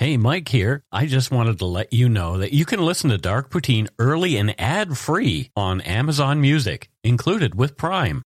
Hey, Mike here. I just wanted to let you know that you can listen to Dark Poutine early and ad-free on Amazon Music, included with Prime.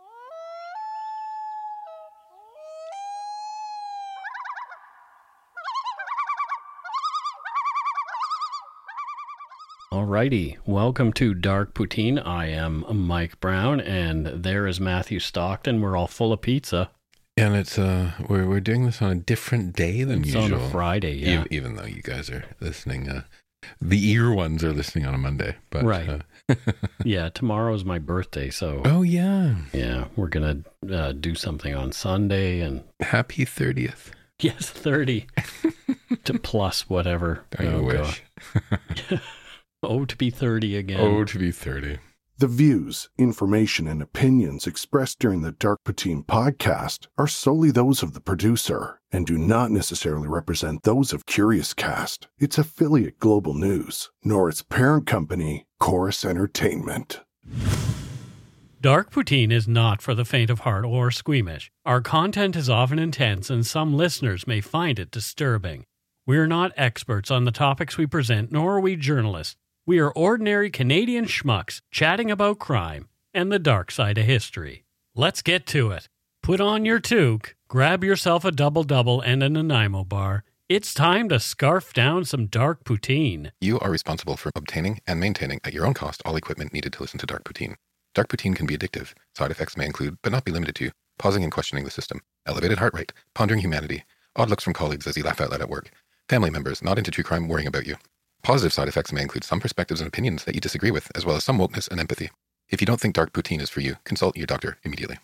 Alrighty, welcome to Dark Poutine. I am Mike Brown, and there is Matthew Stockton. We're all full of pizza. And it's we're doing this on a different day than usual. It's on a Friday, yeah. Even though you guys are listening, the ear ones are listening on a Monday, but right. Yeah, tomorrow's my birthday, so oh yeah, we're gonna do something on Sunday and happy 30th. Yes, 30 to plus whatever. I wish. Oh, to be 30 again. Oh, to be 30. The views, information, and opinions expressed during the Dark Poutine podcast are solely those of the producer and do not necessarily represent those of Curious Cast, its affiliate Global News, nor its parent company, Chorus Entertainment. Dark Poutine is not for the faint of heart or squeamish. Our content is often intense, and some listeners may find it disturbing. We are not experts on the topics we present, nor are we journalists. We are ordinary Canadian schmucks chatting about crime and the dark side of history. Let's get to it. Put on your toque, grab yourself a double-double and a Nanaimo bar. It's time to scarf down some Dark Poutine. You are responsible for obtaining and maintaining at your own cost all equipment needed to listen to Dark Poutine. Dark Poutine can be addictive. Side effects may include, but not be limited to, pausing and questioning the system, elevated heart rate, pondering humanity, odd looks from colleagues as you laugh out loud at work, family members not into true crime worrying about you. Positive side effects may include some perspectives and opinions that you disagree with, as well as some wokeness and empathy. If you don't think Dark Poutine is for you, consult your doctor immediately.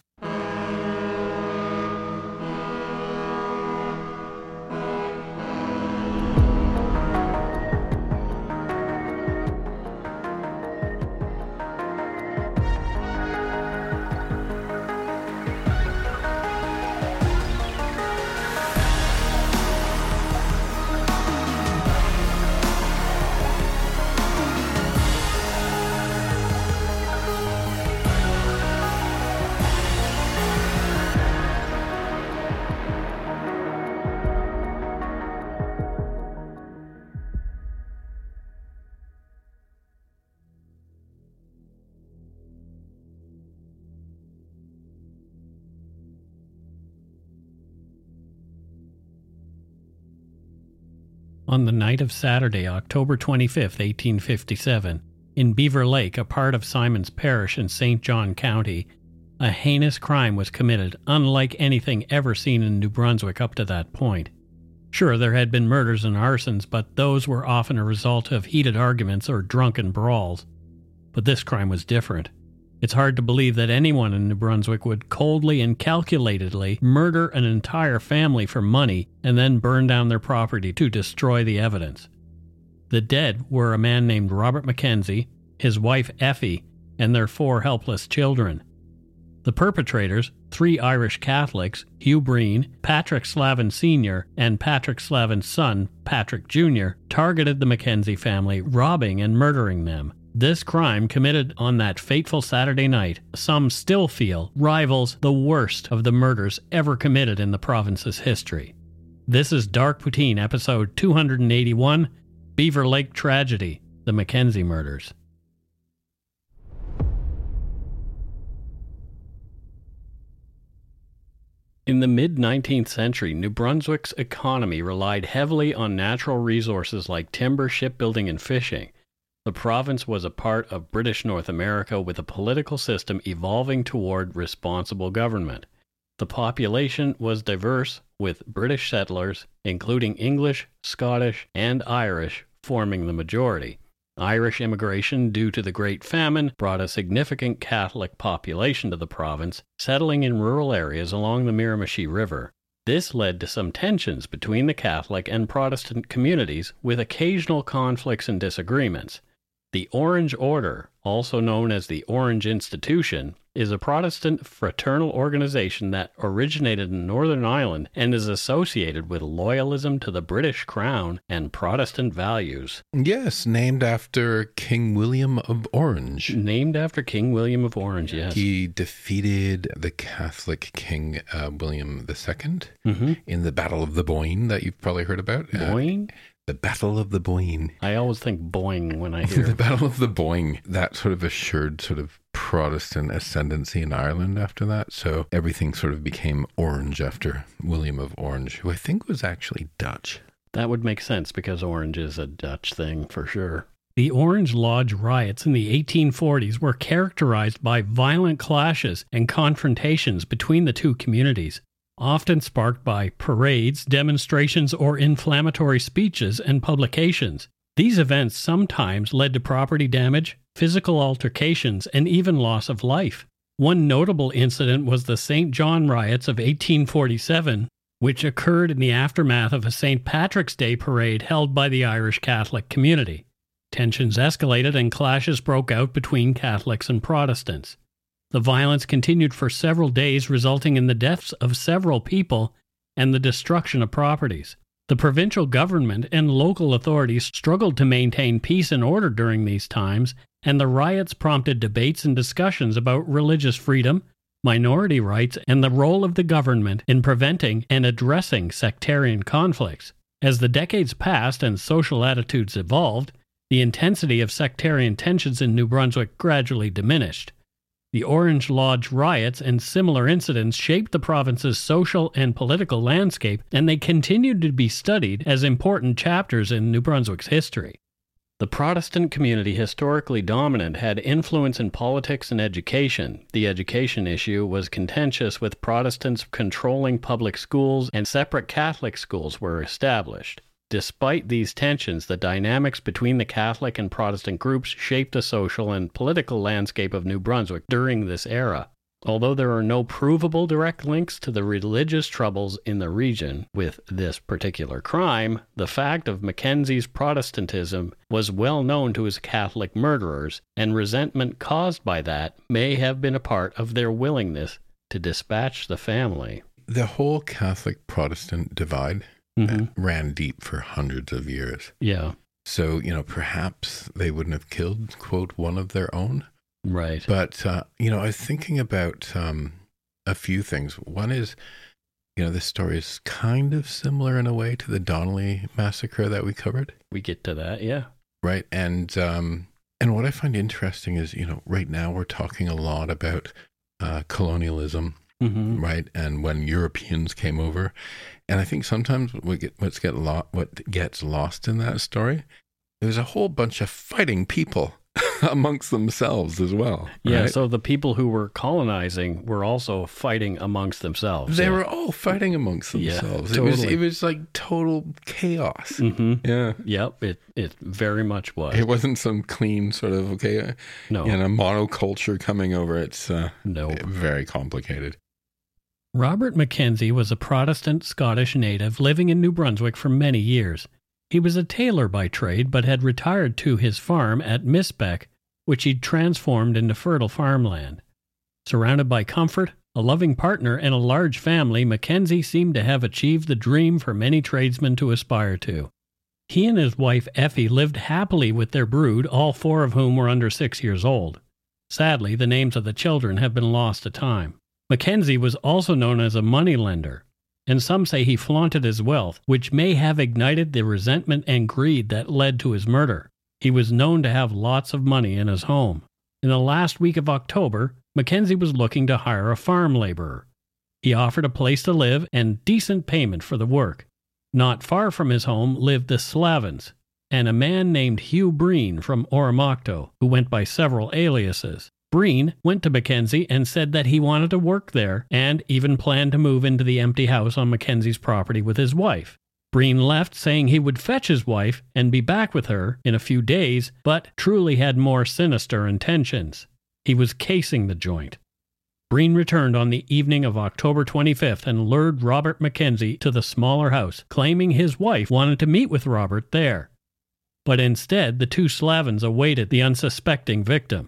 On the night of Saturday, October 25th, 1857, in Beaver Lake, a part of Simons Parish in St. John County, a heinous crime was committed, unlike anything ever seen in New Brunswick up to that point. Sure, there had been murders and arsons, but those were often a result of heated arguments or drunken brawls. But this crime was different. It's hard to believe that anyone in New Brunswick would coldly and calculatedly murder an entire family for money and then burn down their property to destroy the evidence. The dead were a man named Robert Mackenzie, his wife Effie, and their 4 helpless children. The perpetrators, 3 Irish Catholics, Hugh Breen, Patrick Slavin Sr., and Patrick Slavin's son, Patrick Jr., targeted the Mackenzie family, robbing and murdering them. This crime, committed on that fateful Saturday night, some still feel rivals the worst of the murders ever committed in the province's history. This is Dark Poutine, episode 281, Beaver Lake Tragedy, the Mackenzie Murders. In the mid-19th century, New Brunswick's economy relied heavily on natural resources like timber, shipbuilding, and fishing. The province was a part of British North America with a political system evolving toward responsible government. The population was diverse, with British settlers, including English, Scottish, and Irish, forming the majority. Irish immigration due to the Great Famine brought a significant Catholic population to the province, settling in rural areas along the Miramichi River. This led to some tensions between the Catholic and Protestant communities, with occasional conflicts and disagreements. The Orange Order, also known as the Orange Institution, is a Protestant fraternal organization that originated in Northern Ireland and is associated with loyalism to the British Crown and Protestant values. Yes, named after King William of Orange. Named after King William of Orange, yes. He defeated the Catholic King William II in the Battle of the Boyne that you've probably heard about. Boyne? The Battle of the Boyne. I always think boing when I hear the Battle of the Boyne. That sort of assured sort of Protestant ascendancy in Ireland after that. So everything sort of became Orange after William of Orange, who I think was actually Dutch. That would make sense because orange is a Dutch thing for sure. The Orange Lodge riots in the 1840s were characterized by violent clashes and confrontations between the two communities, often sparked by parades, demonstrations, or inflammatory speeches and publications. These events sometimes led to property damage, physical altercations, and even loss of life. One notable incident was the St. John riots of 1847, which occurred in the aftermath of a St. Patrick's Day parade held by the Irish Catholic community. Tensions escalated and clashes broke out between Catholics and Protestants. The violence continued for several days, resulting in the deaths of several people and the destruction of properties. The provincial government and local authorities struggled to maintain peace and order during these times, and the riots prompted debates and discussions about religious freedom, minority rights, and the role of the government in preventing and addressing sectarian conflicts. As the decades passed and social attitudes evolved, the intensity of sectarian tensions in New Brunswick gradually diminished. The Orange Lodge riots and similar incidents shaped the province's social and political landscape, and they continued to be studied as important chapters in New Brunswick's history. The Protestant community, historically dominant, had influence in politics and education. The education issue was contentious, with Protestants controlling public schools, and separate Catholic schools were established. Despite these tensions, the dynamics between the Catholic and Protestant groups shaped the social and political landscape of New Brunswick during this era. Although there are no provable direct links to the religious troubles in the region with this particular crime, the fact of Mackenzie's Protestantism was well known to his Catholic murderers, and resentment caused by that may have been a part of their willingness to dispatch the family. The whole Catholic-Protestant divide ran deep for hundreds of years. Yeah. So, perhaps they wouldn't have killed, quote, one of their own. Right. But, I was thinking about a few things. One is, this story is kind of similar in a way to the Donnelly massacre that we covered. We get to that, yeah. Right. And what I find interesting is, right now we're talking a lot about colonialism. Right, and when Europeans came over, and I think sometimes what gets lost in that story, there's a whole bunch of fighting people amongst themselves as well. Yeah, right? So the people who were colonizing were also fighting amongst themselves. They were all fighting amongst themselves. Yeah, totally. It was like total chaos. Yeah. Yep, it very much was. It wasn't some clean sort of, a monoculture coming over. It's very complicated. Robert Mackenzie was a Protestant Scottish native living in New Brunswick for many years. He was a tailor by trade, but had retired to his farm at Misbeck, which he'd transformed into fertile farmland. Surrounded by comfort, a loving partner, and a large family, Mackenzie seemed to have achieved the dream for many tradesmen to aspire to. He and his wife Effie lived happily with their brood, all four of whom were under 6 years old. Sadly, the names of the children have been lost to time. Mackenzie was also known as a moneylender, and some say he flaunted his wealth, which may have ignited the resentment and greed that led to his murder. He was known to have lots of money in his home. In the last week of October, Mackenzie was looking to hire a farm laborer. He offered a place to live and decent payment for the work. Not far from his home lived the Slavins, and a man named Hugh Breen from Oromocto, who went by several aliases. Breen went to Mackenzie and said that he wanted to work there and even planned to move into the empty house on Mackenzie's property with his wife. Breen left saying he would fetch his wife and be back with her in a few days, but truly had more sinister intentions. He was casing the joint. Breen returned on the evening of October 25th and lured Robert Mackenzie to the smaller house, claiming his wife wanted to meet with Robert there. But instead, the two Slavins awaited the unsuspecting victim.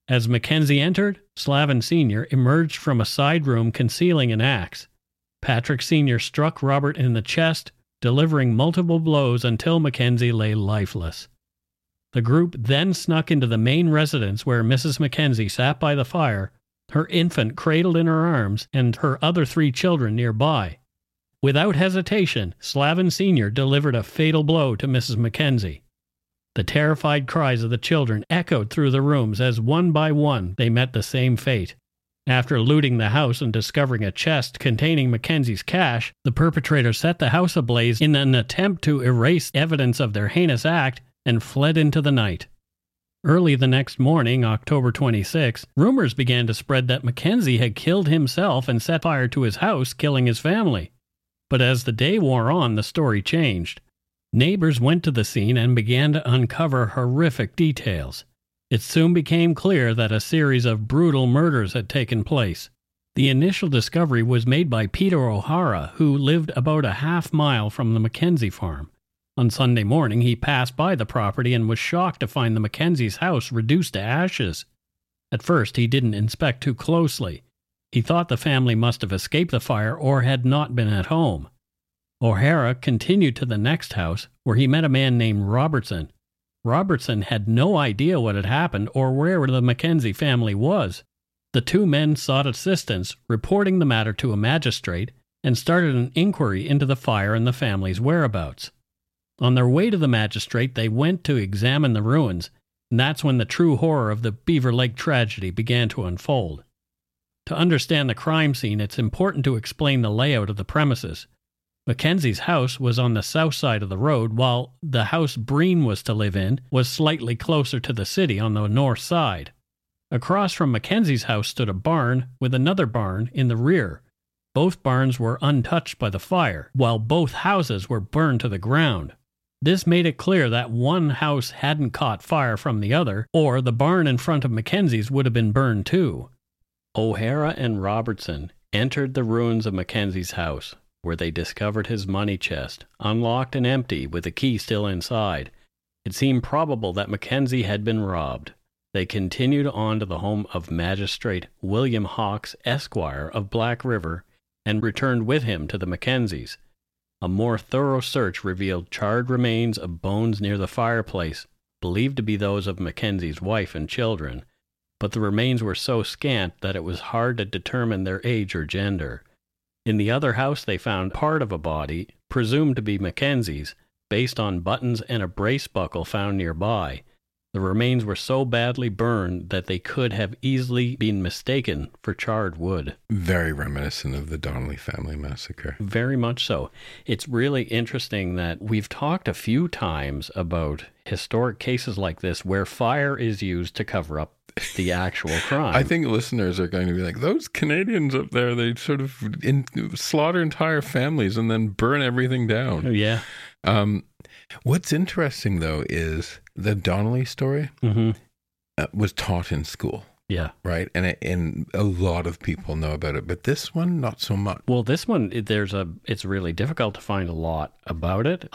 As Mackenzie entered, Slavin Sr. emerged from a side room concealing an axe. Patrick Sr. struck Robert in the chest, delivering multiple blows until Mackenzie lay lifeless. The group then snuck into the main residence where Mrs. Mackenzie sat by the fire, her infant cradled in her arms and her other 3 children nearby. Without hesitation, Slavin Sr. delivered a fatal blow to Mrs. Mackenzie. The terrified cries of the children echoed through the rooms as one by one they met the same fate. After looting the house and discovering a chest containing Mackenzie's cash, the perpetrators set the house ablaze in an attempt to erase evidence of their heinous act and fled into the night. Early the next morning, October 26, rumors began to spread that Mackenzie had killed himself and set fire to his house, killing his family. But as the day wore on, the story changed. Neighbors went to the scene and began to uncover horrific details. It soon became clear that a series of brutal murders had taken place. The initial discovery was made by Peter O'Hara, who lived about a half-mile from the Mackenzie farm. On Sunday morning, he passed by the property and was shocked to find the Mackenzie's house reduced to ashes. At first, he didn't inspect too closely. He thought the family must have escaped the fire or had not been at home. O'Hara continued to the next house, where he met a man named Robertson. Robertson had no idea what had happened or where the Mackenzie family was. The 2 men sought assistance, reporting the matter to a magistrate, and started an inquiry into the fire and the family's whereabouts. On their way to the magistrate, they went to examine the ruins, and that's when the true horror of the Beaver Lake tragedy began to unfold. To understand the crime scene, it's important to explain the layout of the premises. Mackenzie's house was on the south side of the road, while the house Breen was to live in was slightly closer to the city on the north side. Across from Mackenzie's house stood a barn with another barn in the rear. Both barns were untouched by the fire, while both houses were burned to the ground. This made it clear that one house hadn't caught fire from the other, or the barn in front of Mackenzie's would have been burned too. O'Hara and Robertson entered the ruins of Mackenzie's house, where they discovered his money chest, unlocked and empty, with the key still inside. It seemed probable that Mackenzie had been robbed. They continued on to the home of Magistrate William Hawks, Esquire, of Black River, and returned with him to the Mackenzies. A more thorough search revealed charred remains of bones near the fireplace, believed to be those of Mackenzie's wife and children, but the remains were so scant that it was hard to determine their age or gender. In the other house they found part of a body, presumed to be Mackenzie's, based on buttons and a brace buckle found nearby. The remains were so badly burned that they could have easily been mistaken for charred wood. Very reminiscent of the Donnelly family massacre. Very much so. It's really interesting that we've talked a few times about historic cases like this where fire is used to cover up the actual crime. I think listeners are going to be like, those Canadians up there, they sort of slaughter entire families and then burn everything down. Yeah. What's interesting, though, is the Donnelly story was taught in school. Yeah. Right? And a lot of people know about it, but this one, not so much. Well, this one, it's really difficult to find a lot about it.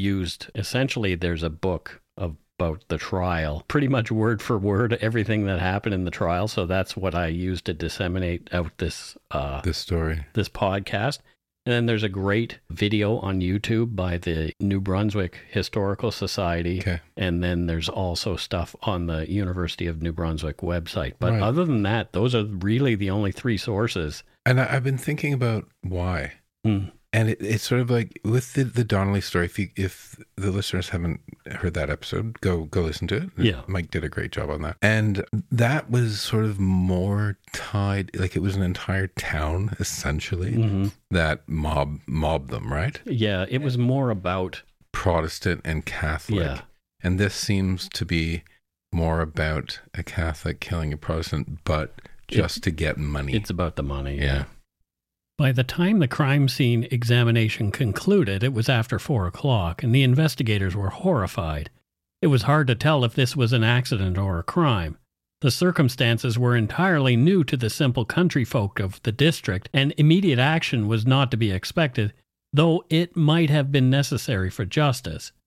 There's a book about the trial, pretty much word for word, everything that happened in the trial. So that's what I used to disseminate out this story, this podcast. And then there's a great video on YouTube by the New Brunswick Historical Society. Okay. And then there's also stuff on the University of New Brunswick website. But other than that, those are really the only 3 sources. And I've been thinking about why. And it's sort of like with the Donnelly story, if the listeners haven't heard that episode, go listen to it. Yeah. Mike did a great job on that. And that was sort of more tied, like it was an entire town, essentially, that mobbed them, right? Yeah, it was more about Protestant and Catholic. Yeah. And this seems to be more about a Catholic killing a Protestant, but just to get money. It's about the money. Yeah. By the time the crime scene examination concluded, it was after 4 o'clock, and the investigators were horrified. It was hard to tell if this was an accident or a crime. The circumstances were entirely new to the simple country folk of the district, and immediate action was not to be expected, though it might have been necessary for justice.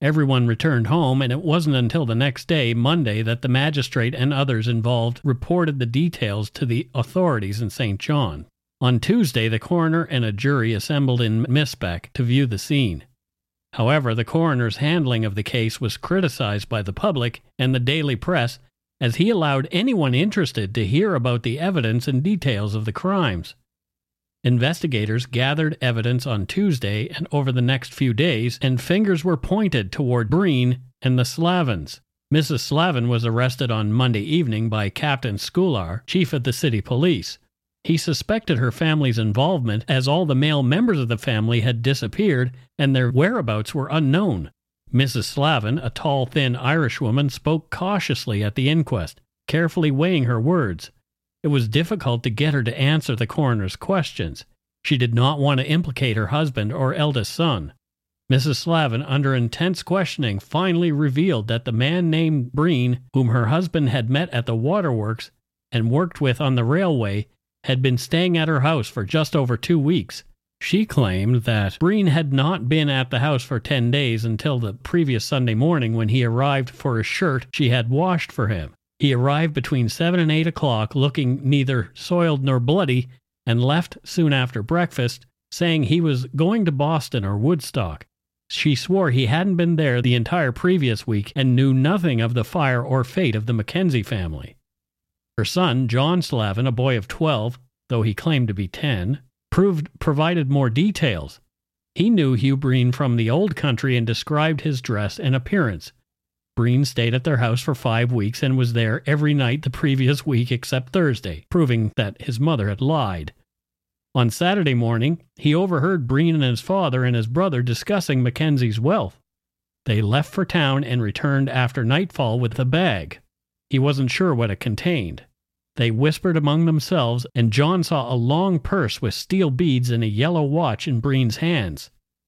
Everyone returned home, and it wasn't until the next day, Monday, that the magistrate and others involved reported the details to the authorities in St. John. On Tuesday, the coroner and a jury assembled in Misbeck to view the scene. However, the coroner's handling of the case was criticized by the public and the daily press, as he allowed anyone interested to hear about the evidence and details of the crimes. Investigators gathered evidence on Tuesday and over the next few days, and fingers were pointed toward Breen and the Slavins. Mrs. Slavin was arrested on Monday evening by Captain Skular, chief of the city police. He suspected her family's involvement, as all the male members of the family had disappeared and their whereabouts were unknown. Mrs. Slavin, a tall, thin Irishwoman, spoke cautiously at the inquest, carefully weighing her words. It was difficult to get her to answer the coroner's questions. She did not want to implicate her husband or eldest son. Mrs. Slavin, under intense questioning, finally revealed that the man named Breen, whom her husband had met at the waterworks and worked with on the railway, had been staying at her house for just over 2 weeks. She claimed that Breen had not been at the house for 10 days until the previous Sunday morning, when he arrived for a shirt she had washed for him. He arrived between 7 and 8 o'clock, looking neither soiled nor bloody, and left soon after breakfast, saying he was going to Boston or Woodstock. She swore he hadn't been there the entire previous week and knew nothing of the fire or fate of the Mackenzie family. Her son, John Slavin, a boy of 12, though he claimed to be 10, provided more details. He knew Hugh Breen from the old country and described his dress and appearance. Breen stayed at their house for 5 weeks and was there every night the previous week except Thursday, proving that his mother had lied. On Saturday morning, he overheard Breen and his father and his brother discussing Mackenzie's wealth. They left for town and returned after nightfall with a bag. He wasn't sure what it contained. They whispered among themselves, and John saw a long purse with steel beads and a yellow watch in Breen's hands.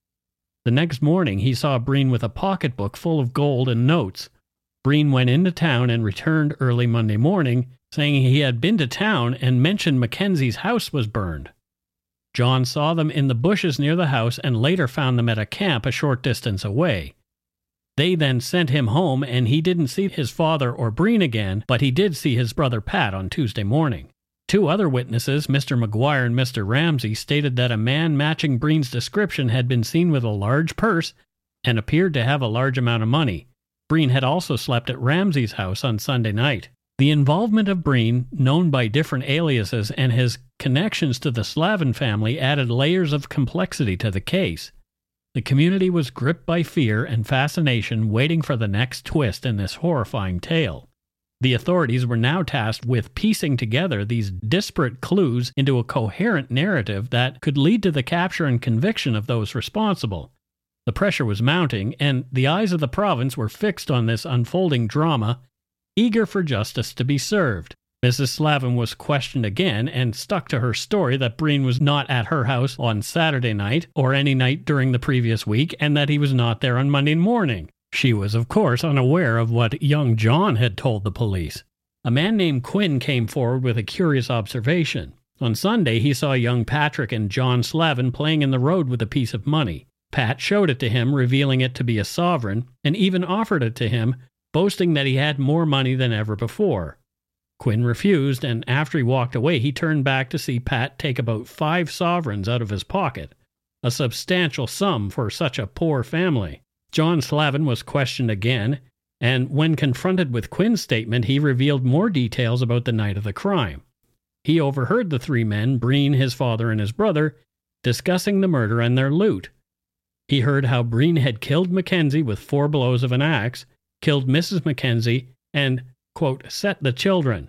The next morning, he saw Breen with a pocketbook full of gold and notes. Breen went into town and returned early Monday morning, saying he had been to town and mentioned Mackenzie's house was burned. John saw them in the bushes near the house and later found them at a camp a short distance away. They then sent him home, and he didn't see his father or Breen again, but he did see his brother Pat on Tuesday morning. 2 other witnesses, Mr. McGuire and Mr. Ramsey, stated that a man matching Breen's description had been seen with a large purse and appeared to have a large amount of money. Breen had also slept at Ramsey's house on Sunday night. The involvement of Breen, known by different aliases, and his connections to the Slavin family added layers of complexity to the case. The community was gripped by fear and fascination, waiting for the next twist in this horrifying tale. The authorities were now tasked with piecing together these disparate clues into a coherent narrative that could lead to the capture and conviction of those responsible. The pressure was mounting, and the eyes of the province were fixed on this unfolding drama, eager for justice to be served. Mrs. Slavin was questioned again and stuck to her story that Breen was not at her house on Saturday night or any night during the previous week, and that he was not there on Monday morning. She was, of course, unaware of what young John had told the police. A man named Quinn came forward with a curious observation. On Sunday, he saw young Patrick and John Slavin playing in the road with a piece of money. Pat showed it to him, revealing it to be a sovereign, and even offered it to him, boasting that he had more money than ever before. Quinn refused, and after he walked away, he turned back to see Pat take about 5 sovereigns out of his pocket, a substantial sum for such a poor family. John Slavin was questioned again, and when confronted with Quinn's statement, he revealed more details about the night of the crime. He overheard the 3 men, Breen, his father, and his brother, discussing the murder and their loot. He heard how Breen had killed Mackenzie with 4 blows of an axe, killed Mrs. Mackenzie, and, quote, set the children.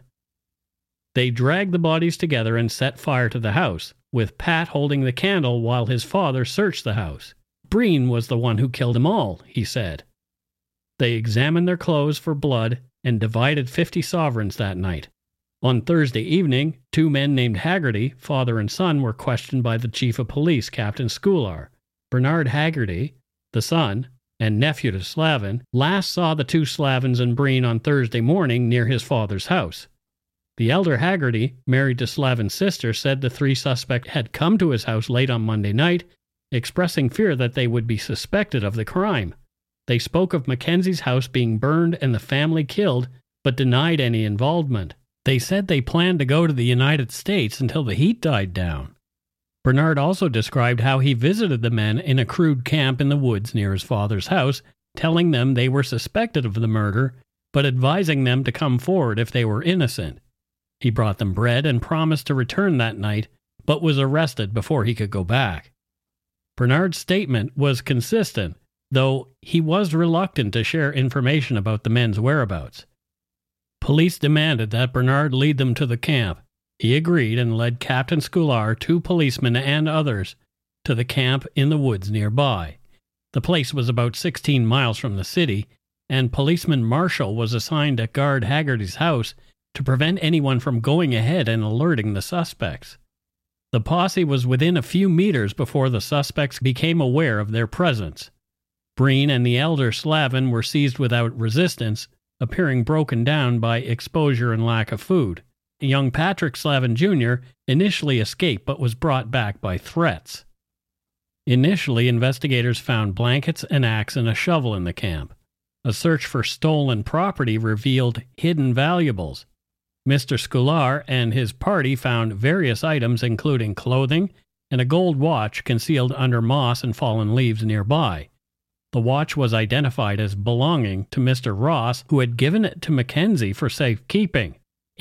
They dragged the bodies together and set fire to the house, with Pat holding the candle while his father searched the house. Breen was the one who killed them all, he said. They examined their clothes for blood and divided 50 sovereigns that night. On Thursday evening, 2 men named Haggerty, father and son, were questioned by the chief of police, Captain Skular. Bernard Haggerty, the son, and nephew to Slavin, last saw the 2 Slavins and Breen on Thursday morning near his father's house. The elder Haggerty, married to Slavin's sister, said the 3 suspects had come to his house late on Monday night, expressing fear that they would be suspected of the crime. They spoke of Mackenzie's house being burned and the family killed, but denied any involvement. They said they planned to go to the United States until the heat died down. Bernard also described how he visited the men in a crude camp in the woods near his father's house, telling them they were suspected of the murder, but advising them to come forward if they were innocent. He brought them bread and promised to return that night, but was arrested before he could go back. Bernard's statement was consistent, though he was reluctant to share information about the men's whereabouts. Police demanded that Bernard lead them to the camp. He agreed and led Captain Scoullar, 2 policemen, and others to the camp in the woods nearby. The place was about 16 miles from the city, and Policeman Marshall was assigned to guard Haggerty's house to prevent anyone from going ahead and alerting the suspects. The posse was within a few meters before the suspects became aware of their presence. Breen and the elder Slavin were seized without resistance, appearing broken down by exposure and lack of food. Young Patrick Slavin Jr. initially escaped but was brought back by threats. Initially, investigators found blankets, an axe, and a shovel in the camp. A search for stolen property revealed hidden valuables. Mr. Scoullar and his party found various items including clothing and a gold watch concealed under moss and fallen leaves nearby. The watch was identified as belonging to Mr. Ross, who had given it to Mackenzie for safekeeping.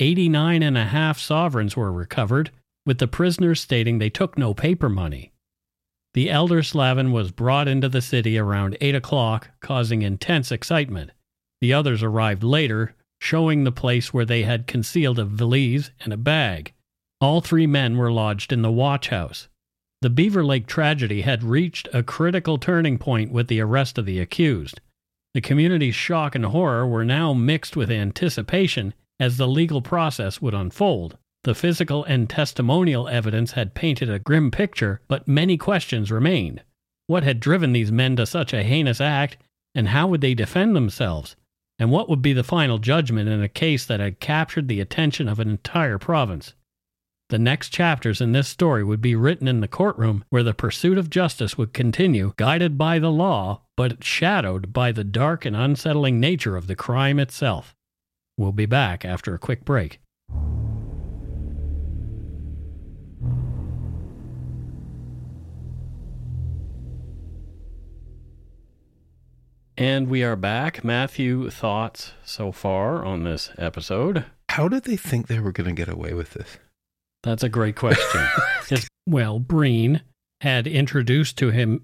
89.5 sovereigns were recovered, with the prisoners stating they took no paper money. The elder Slavin was brought into the city around 8 o'clock, causing intense excitement. The others arrived later, showing the place where they had concealed a valise and a bag. All 3 men were lodged in the watch house. The Beaver Lake tragedy had reached a critical turning point with the arrest of the accused. The community's shock and horror were now mixed with anticipation as the legal process would unfold. The physical and testimonial evidence had painted a grim picture, but many questions remained. What had driven these men to such a heinous act, and how would they defend themselves? And what would be the final judgment in a case that had captured the attention of an entire province? The next chapters in this story would be written in the courtroom where the pursuit of justice would continue, guided by the law, but shadowed by the dark and unsettling nature of the crime itself. We'll be back after a quick break. And we are back. Matthew, thoughts so far on this episode? How did they think they were going to get away with this? That's a great question. Breen had introduced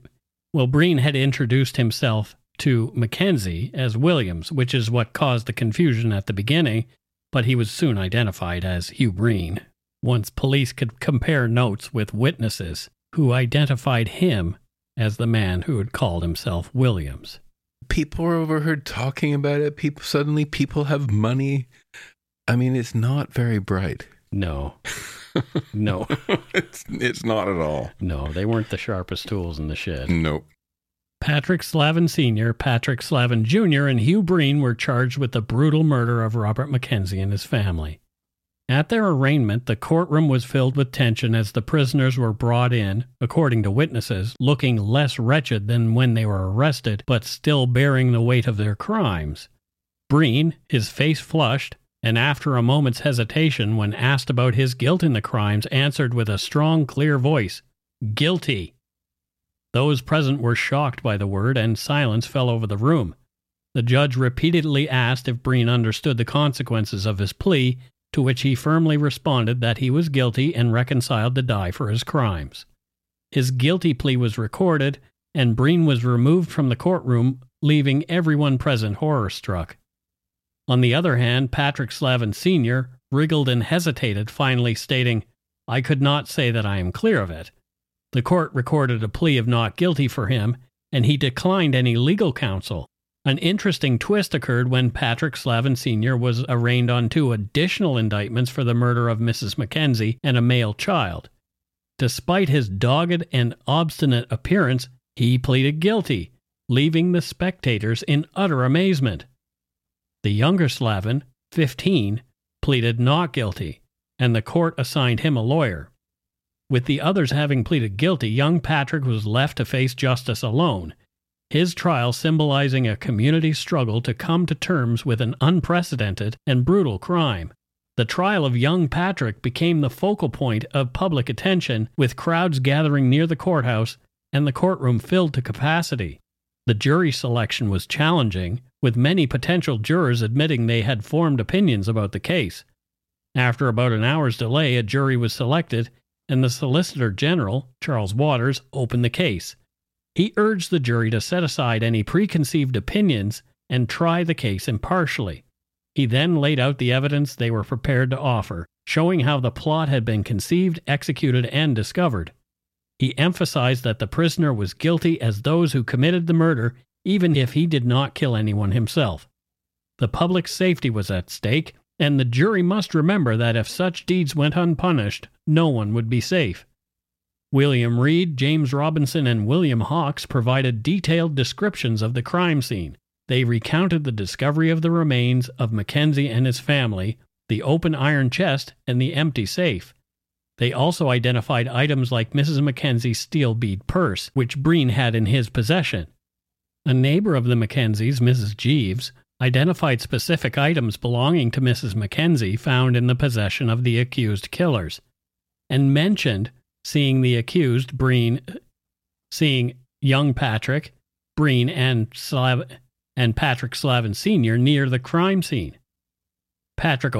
himself to Mackenzie as Williams, which is what caused the confusion at the beginning, but he was soon identified as Hugh Breen. Once police could compare notes with witnesses who identified him as the man who had called himself Williams. People were overheard talking about it. People have money. I mean, it's not very bright. No. No. It's not at all. No, they weren't the sharpest tools in the shed. Nope. Patrick Slavin Sr., Patrick Slavin Jr., and Hugh Breen were charged with the brutal murder of Robert Mackenzie and his family. At their arraignment, the courtroom was filled with tension as the prisoners were brought in, according to witnesses, looking less wretched than when they were arrested, but still bearing the weight of their crimes. Breen, his face flushed, and after a moment's hesitation when asked about his guilt in the crimes, answered with a strong, clear voice, "Guilty." Those present were shocked by the word, and silence fell over the room. The judge repeatedly asked if Breen understood the consequences of his plea, to which he firmly responded that he was guilty and reconciled to die for his crimes. His guilty plea was recorded, and Breen was removed from the courtroom, leaving everyone present horror-struck. On the other hand, Patrick Slavin Sr. wriggled and hesitated, finally stating, "I could not say that I am clear of it." The court recorded a plea of not guilty for him, and he declined any legal counsel. An interesting twist occurred when Patrick Slavin Sr. was arraigned on 2 additional indictments for the murder of Mrs. Mackenzie and a male child. Despite his dogged and obstinate appearance, he pleaded guilty, leaving the spectators in utter amazement. The younger Slavin, 15, pleaded not guilty, and the court assigned him a lawyer. With the others having pleaded guilty, young Patrick was left to face justice alone. his trial symbolizing a community struggle to come to terms with an unprecedented and brutal crime. The trial of young Patrick became the focal point of public attention, with crowds gathering near the courthouse and the courtroom filled to capacity. The jury selection was challenging, with many potential jurors admitting they had formed opinions about the case. After about an hour's delay, a jury was selected, and the Solicitor General, Charles Waters, opened the case. He urged the jury to set aside any preconceived opinions and try the case impartially. He then laid out the evidence they were prepared to offer, showing how the plot had been conceived, executed, and discovered. He emphasized that the prisoner was guilty as those who committed the murder, even if he did not kill anyone himself. The public's safety was at stake, and the jury must remember that if such deeds went unpunished, no one would be safe. William Reed, James Robinson, and William Hawks provided detailed descriptions of the crime scene. They recounted the discovery of the remains of Mackenzie and his family, the open iron chest, and the empty safe. They also identified items like Mrs. Mackenzie's steel bead purse, which Breen had in his possession. A neighbor of the Mackenzies, Mrs. Jeeves, identified specific items belonging to Mrs. Mackenzie found in the possession of the accused killers, and mentioned seeing the accused, seeing young Patrick, Breen, and Patrick Slavin Sr. near the crime scene. Patrick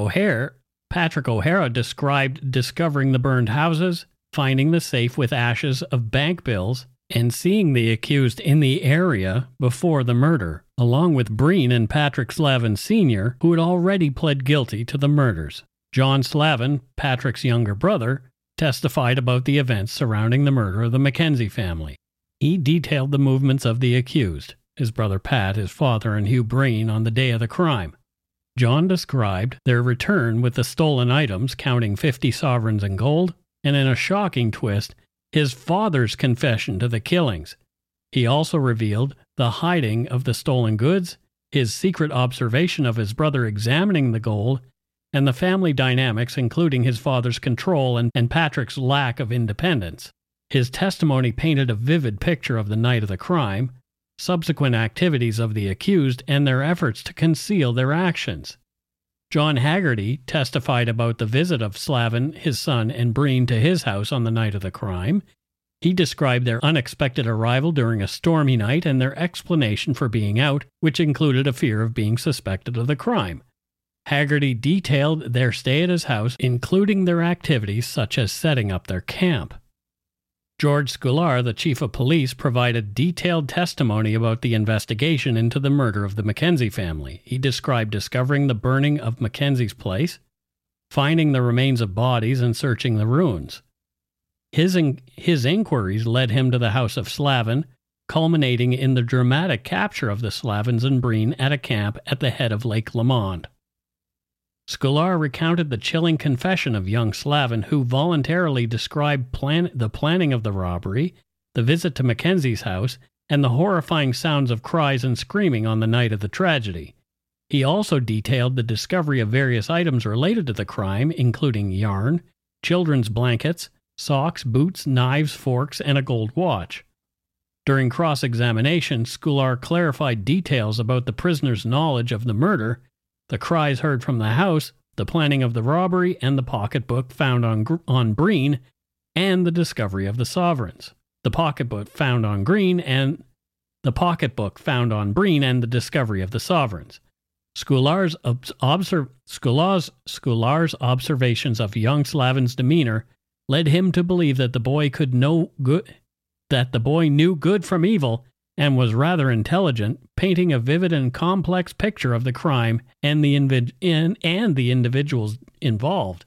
O'Hara described discovering the burned houses, finding the safe with ashes of bank bills, and seeing the accused in the area before the murder, along with Breen and Patrick Slavin Sr., who had already pled guilty to the murders. John Slavin, Patrick's younger brother, testified about the events surrounding the murder of the Mackenzie family. He detailed the movements of the accused, his brother Pat, his father, and Hugh Breen on the day of the crime. John described their return with the stolen items, counting 50 sovereigns in gold, and in a shocking twist, his father's confession to the killings. He also revealed the hiding of the stolen goods, his secret observation of his brother examining the gold, and the family dynamics, including his father's control and Patrick's lack of independence. His testimony painted a vivid picture of the night of the crime, subsequent activities of the accused, and their efforts to conceal their actions. John Haggerty testified about the visit of Slavin, his son, and Breen to his house on the night of the crime. He described their unexpected arrival during a stormy night and their explanation for being out, which included a fear of being suspected of the crime. Haggerty detailed their stay at his house, including their activities such as setting up their camp. George Scular, the chief of police, provided detailed testimony about the investigation into the murder of the Mackenzie family. He described discovering the burning of Mackenzie's place, finding the remains of bodies, and searching the ruins. His inquiries led him to the house of Slavin, culminating in the dramatic capture of the Slavins and Breen at a camp at the head of Lake Lamond. Scular recounted the chilling confession of young Slavin, who voluntarily described the planning of the robbery, the visit to Mackenzie's house, and the horrifying sounds of cries and screaming on the night of the tragedy. He also detailed the discovery of various items related to the crime, including yarn, children's blankets, socks, boots, knives, forks, and a gold watch. During cross-examination, Scular clarified details about the prisoner's knowledge of the murder, the cries heard from the house, the planning of the robbery, and the pocketbook found on Breen, and the discovery of the sovereigns. The pocketbook found on Breen and the discovery of the sovereigns. Scular's observations of young Slavin's demeanor led him to believe that the boy knew good from evil and was rather intelligent, painting a vivid and complex picture of the crime and the individuals involved.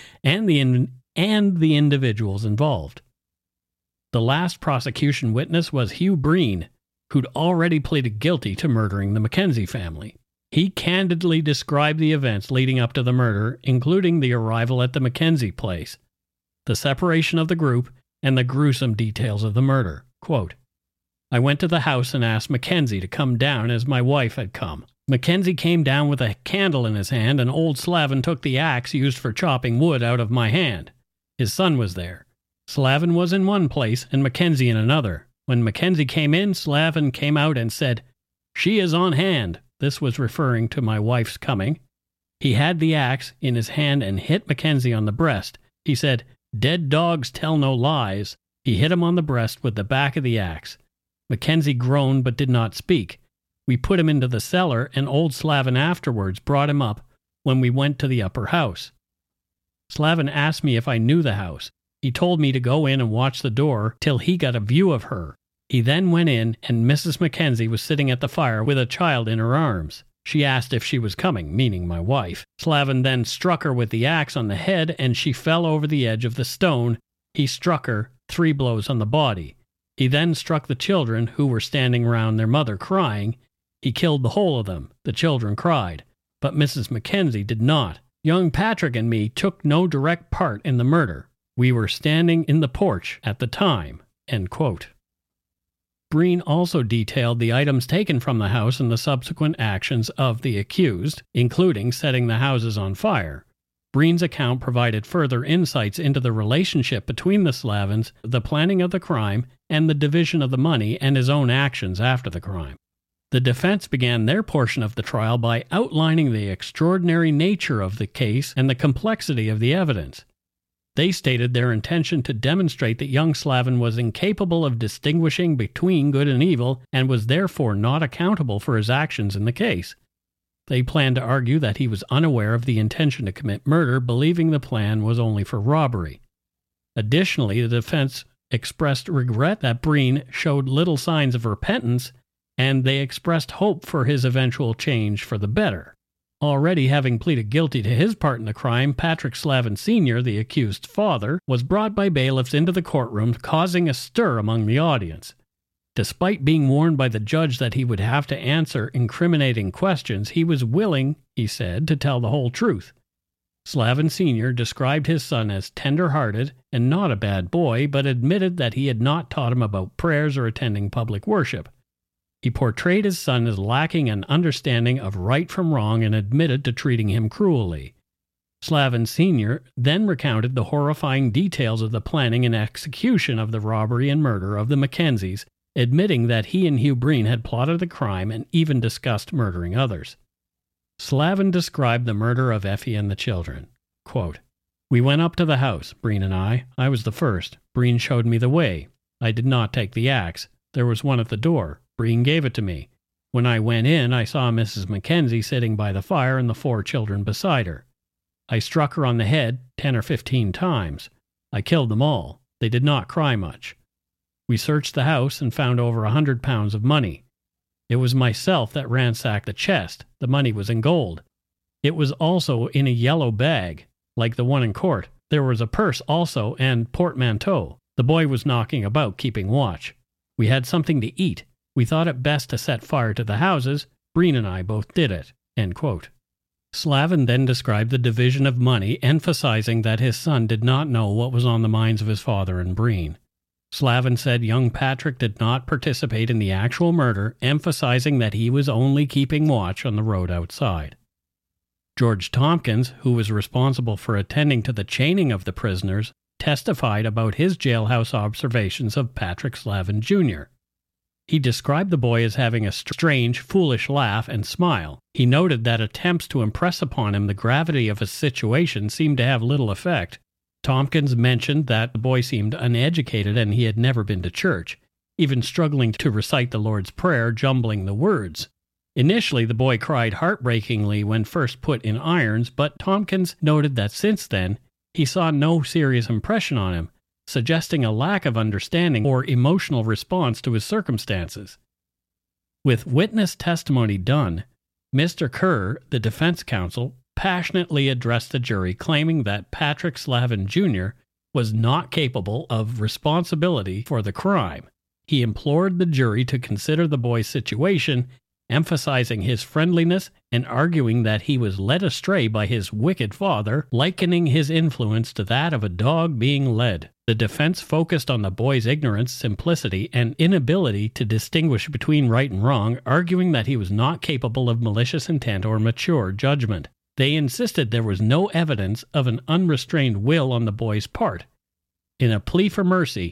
The last prosecution witness was Hugh Breen, who'd already pleaded guilty to murdering the Mackenzie family. He candidly described the events leading up to the murder, including the arrival at the Mackenzie place, the separation of the group, and the gruesome details of the murder. Quote, "I went to the house and asked Mackenzie to come down as my wife had come. Mackenzie came down with a candle in his hand, and old Slavin took the axe used for chopping wood out of my hand. His son was there. Slavin was in one place and Mackenzie in another. When Mackenzie came in, Slavin came out and said, "She is on hand." This was referring to my wife's coming. He had the axe in his hand and hit Mackenzie on the breast. He said, "Dead dogs tell no lies." He hit him on the breast with the back of the axe. Mackenzie groaned but did not speak. We put him into the cellar, and old Slavin afterwards brought him up when we went to the upper house. Slavin asked me if I knew the house. He told me to go in and watch the door till he got a view of her. He then went in, and Mrs. Mackenzie was sitting at the fire with a child in her arms. She asked if she was coming, meaning my wife. Slavin then struck her with the axe on the head, and she fell over the edge of the stone. He struck her 3 blows on the body. He then struck the children, who were standing round their mother crying. He killed the whole of them. The children cried, but Mrs. Mackenzie did not. Young Patrick and me took no direct part in the murder. We were standing in the porch at the time." End quote. Breen also detailed the items taken from the house and the subsequent actions of the accused, including setting the houses on fire. Breen's account provided further insights into the relationship between the Slavins, the planning of the crime, and the division of the money and his own actions after the crime. The defense began their portion of the trial by outlining the extraordinary nature of the case and the complexity of the evidence. They stated their intention to demonstrate that young Slavin was incapable of distinguishing between good and evil and was therefore not accountable for his actions in the case. They planned to argue that he was unaware of the intention to commit murder, believing the plan was only for robbery. Additionally, the defense expressed regret that Breen showed little signs of repentance, and they expressed hope for his eventual change for the better. Already having pleaded guilty to his part in the crime, Patrick Slavin Sr., the accused's father, was brought by bailiffs into the courtroom, causing a stir among the audience. Despite being warned by the judge that he would have to answer incriminating questions, he was willing, he said, to tell the whole truth. Slavin Sr. described his son as tender-hearted and not a bad boy, but admitted that he had not taught him about prayers or attending public worship. He portrayed his son as lacking an understanding of right from wrong and admitted to treating him cruelly. Slavin Sr. then recounted the horrifying details of the planning and execution of the robbery and murder of the Mackenzies, admitting that he and Hugh Breen had plotted the crime and even discussed murdering others. Slavin described the murder of Effie and the children. Quote, "We went up to the house, Breen and I. I was the first. Breen showed me the way. I did not take the axe. There was one at the door. Breen gave it to me. When I went in, I saw Mrs. Mackenzie sitting by the fire and the 4 children beside her. I struck her on the head 10 or 15 times. I killed them all. They did not cry much. We searched the house and found over 100 pounds of money. It was myself that ransacked the chest. The money was in gold. It was also in a yellow bag, like the one in court. There was a purse also and portmanteau. The boy was knocking about, keeping watch. We had something to eat. We thought it best to set fire to the houses. Breen and I both did it." End quote. Slavin then described the division of money, emphasizing that his son did not know what was on the minds of his father and Breen. Slavin said young Patrick did not participate in the actual murder, emphasizing that he was only keeping watch on the road outside. George Tompkins, who was responsible for attending to the chaining of the prisoners, testified about his jailhouse observations of Patrick Slavin Jr. He described the boy as having a strange, foolish laugh and smile. He noted that attempts to impress upon him the gravity of his situation seemed to have little effect. Tompkins mentioned that the boy seemed uneducated and he had never been to church, even struggling to recite the Lord's Prayer, jumbling the words. Initially, the boy cried heartbreakingly when first put in irons, but Tompkins noted that since then, he saw no serious impression on him, suggesting a lack of understanding or emotional response to his circumstances. With witness testimony done, Mr. Kerr, the defense counsel, passionately addressed the jury, claiming that Patrick Slavin Jr. was not capable of responsibility for the crime. He implored the jury to consider the boy's situation, emphasizing his friendliness and arguing that he was led astray by his wicked father, likening his influence to that of a dog being led. The defense focused on the boy's ignorance, simplicity, and inability to distinguish between right and wrong, arguing that he was not capable of malicious intent or mature judgment. They insisted there was no evidence of an unrestrained will on the boy's part. In a plea for mercy,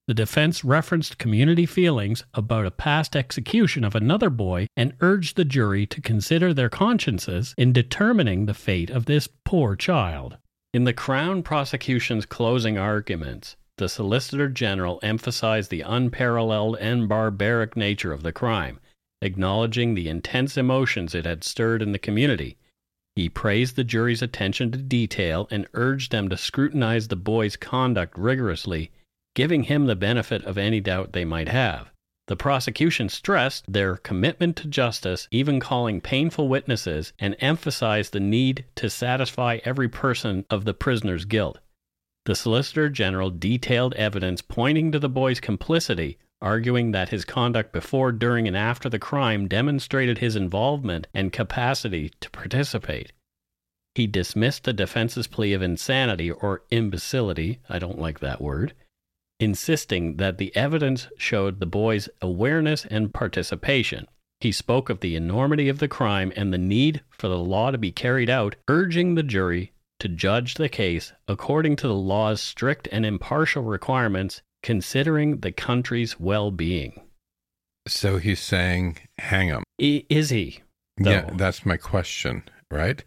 The defense referenced community feelings about a past execution of another boy and urged the jury to consider their consciences in determining the fate of this poor child. In the Crown prosecution's closing arguments, the Solicitor General emphasized the unparalleled and barbaric nature of the crime, acknowledging the intense emotions it had stirred in the community. He praised the jury's attention to detail and urged them to scrutinize the boy's conduct rigorously, giving him the benefit of any doubt they might have. The prosecution stressed their commitment to justice, even calling painful witnesses, and emphasized the need to satisfy every person of the prisoner's guilt. The Solicitor General detailed evidence pointing to the boy's complicity, arguing that his conduct before, during, and after the crime demonstrated his involvement and capacity to participate. He dismissed the defense's plea of insanity or imbecility, I don't like that word, insisting that the evidence showed the boy's awareness and participation. He spoke of the enormity of the crime and the need for the law to be carried out, urging the jury to judge the case according to the law's strict and impartial requirements, considering the country's well-being. So he's saying, hang him. Is he? Though? Yeah, that's my question, right?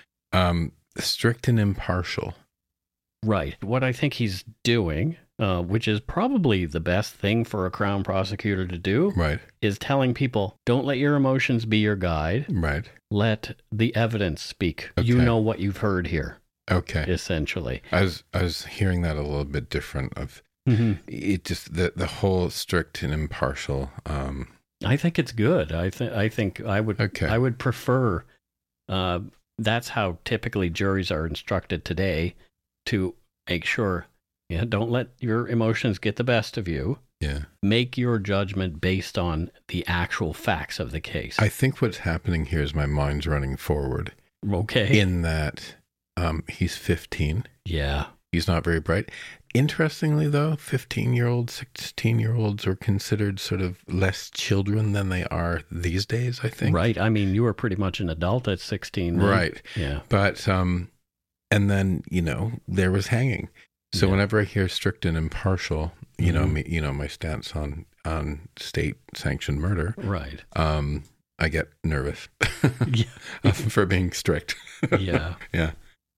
Strict and impartial. Right. What I think he's doing, which is probably the best thing for a Crown prosecutor to do, right, is telling people, don't let your emotions be your guide. Right. Let the evidence speak. Okay. You know what you've heard here. Okay. Essentially. I was hearing that a little bit different of it, just the whole strict and impartial. I think it's good. I think I would prefer. That's how typically juries are instructed today, to make sure, don't let your emotions get the best of you. Yeah. Make your judgment based on the actual facts of the case. I think what's happening here is my mind's running forward. Okay. In that he's 15. Yeah. He's not very bright. Interestingly, though, 15-year-olds, 16-year-olds are considered sort of less children than they are these days, I think. Right. I mean, you were pretty much an adult at 16. Then. Right. Yeah. But, and then, there was hanging. So whenever I hear strict and impartial, my stance on state-sanctioned murder. Right. I get nervous for being strict. Yeah. Yeah.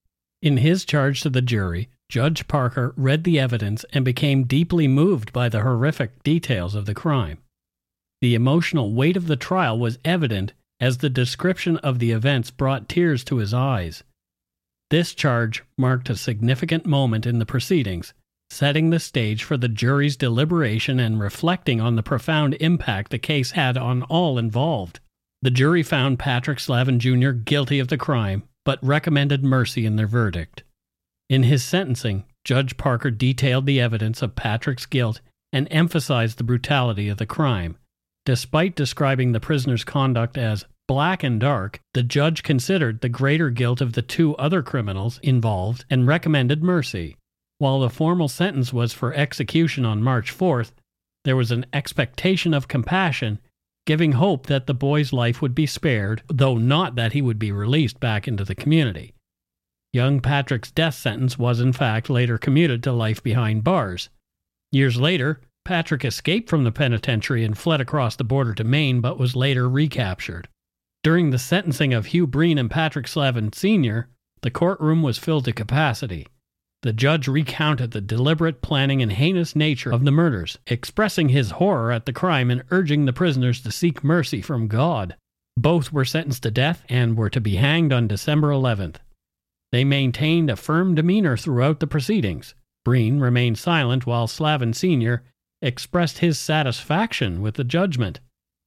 In his charge to the jury, Judge Parker read the evidence and became deeply moved by the horrific details of the crime. The emotional weight of the trial was evident as the description of the events brought tears to his eyes. This charge marked a significant moment in the proceedings, setting the stage for the jury's deliberation and reflecting on the profound impact the case had on all involved. The jury found Patrick Slavin Jr. guilty of the crime, but recommended mercy in their verdict. In his sentencing, Judge Parker detailed the evidence of Patrick's guilt and emphasized the brutality of the crime. Despite describing the prisoner's conduct as black and dark, the judge considered the greater guilt of the two other criminals involved and recommended mercy. While the formal sentence was for execution on March 4th, there was an expectation of compassion, giving hope that the boy's life would be spared, though not that he would be released back into the community. Young Patrick's death sentence was in fact later commuted to life behind bars. Years later, Patrick escaped from the penitentiary and fled across the border to Maine, but was later recaptured. During the sentencing of Hugh Breen and Patrick Slavin Sr., the courtroom was filled to capacity. The judge recounted the deliberate planning and heinous nature of the murders, expressing his horror at the crime and urging the prisoners to seek mercy from God. Both were sentenced to death and were to be hanged on December 11th. They maintained a firm demeanor throughout the proceedings. Breen remained silent while Slavin Sr. expressed his satisfaction with the judgment.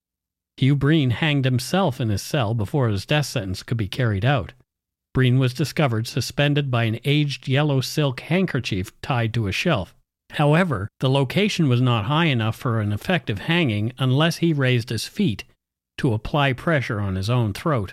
Hugh Breen hanged himself in his cell before his death sentence could be carried out. Breen was discovered suspended by an aged yellow silk handkerchief tied to a shelf. However, the location was not high enough for an effective hanging unless he raised his feet to apply pressure on his own throat.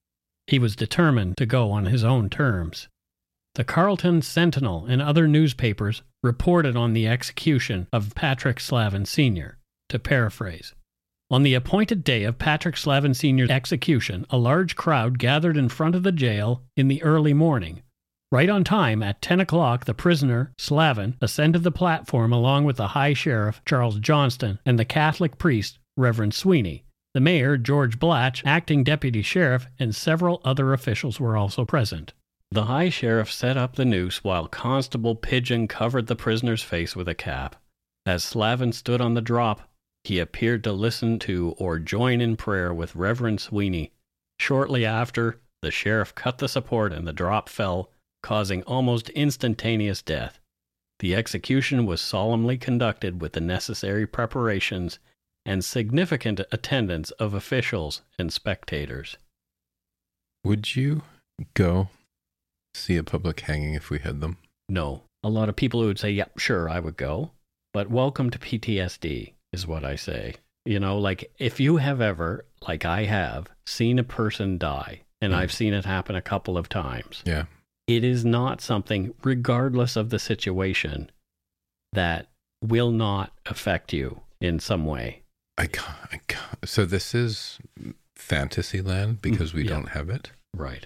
He was determined to go on his own terms. The Carleton Sentinel and other newspapers reported on the execution of Patrick Slavin Sr. To paraphrase, on the appointed day of Patrick Slavin Sr.'s execution, a large crowd gathered in front of the jail in the early morning. Right on time, at 10 o'clock, the prisoner, Slavin, ascended the platform along with the High Sheriff, Charles Johnston, and the Catholic priest, Reverend Sweeney. The mayor, George Blatch, acting deputy sheriff, and several other officials were also present. The High Sheriff set up the noose while Constable Pigeon covered the prisoner's face with a cap. As Slavin stood on the drop, he appeared to listen to or join in prayer with Reverend Sweeney. Shortly after, the sheriff cut the support and the drop fell, causing almost instantaneous death. The execution was solemnly conducted with the necessary preparations and significant attendance of officials and spectators. Would you go see a public hanging if we had them? No. A lot of people who would say, yep, sure, I would go. But welcome to PTSD, is what I say. You know, like, if you have ever, like I have, seen a person die, and I've seen it happen a couple of times. Yeah. It is not something, regardless of the situation, that will not affect you in some way. I can't. So this is fantasy land because we don't have it. Right.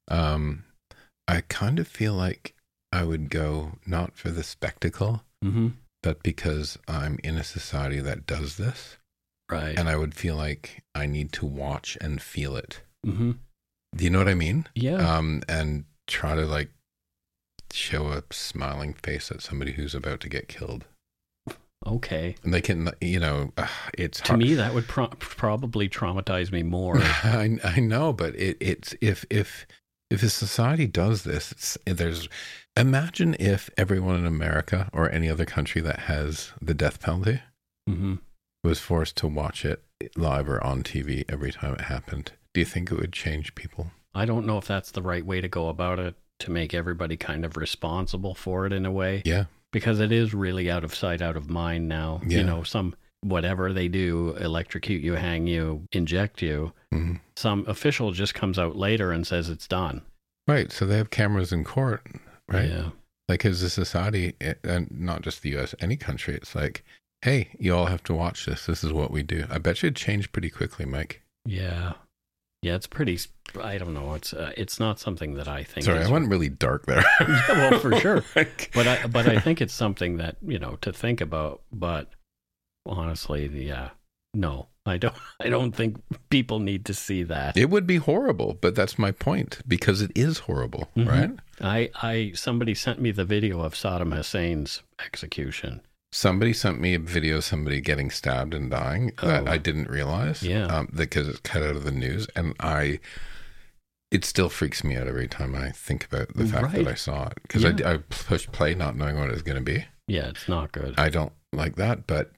I kind of feel like I would go not for the spectacle, but because I'm in a society that does this. Right. And I would feel like I need to watch and feel it. Mm-hmm. Do you know what I mean? Yeah. And try to like show a smiling face at somebody who's about to get killed. Okay. And they can, you know, it's to me that would probably traumatize me more. I know, but it's if a society does this, imagine if everyone in America or any other country that has the death penalty was forced to watch it live or on TV every time it happened. Do you think it would change people? I don't know if that's the right way to go about it, to make everybody kind of responsible for it in a way. Yeah. Because it is really out of sight, out of mind now. Yeah. You know, whatever they do, electrocute you, hang you, inject you, some official just comes out later and says it's done. Right. So they have cameras in court, right? Yeah. Like, as a society, and not just the U.S., any country, it's like, hey, you all have to watch this. This is what we do. I bet you it'd change pretty quickly, Mike. Yeah. Yeah, it's pretty, I don't know. It's not something that I think. Sorry, I went really dark there. Yeah, well, for sure. But I think it's something that, you know, to think about. But honestly, yeah, no, I don't think people need to see that. It would be horrible, but that's my point, because it is horrible, right? Somebody sent me the video of Saddam Hussein's execution. Somebody sent me a video of somebody getting stabbed and dying that I didn't realize. Yeah. Because it's cut out of the news. And it still freaks me out every time I think about the fact that I saw it. Because I pushed play not knowing what it was going to be. Yeah, it's not good. I don't like that, but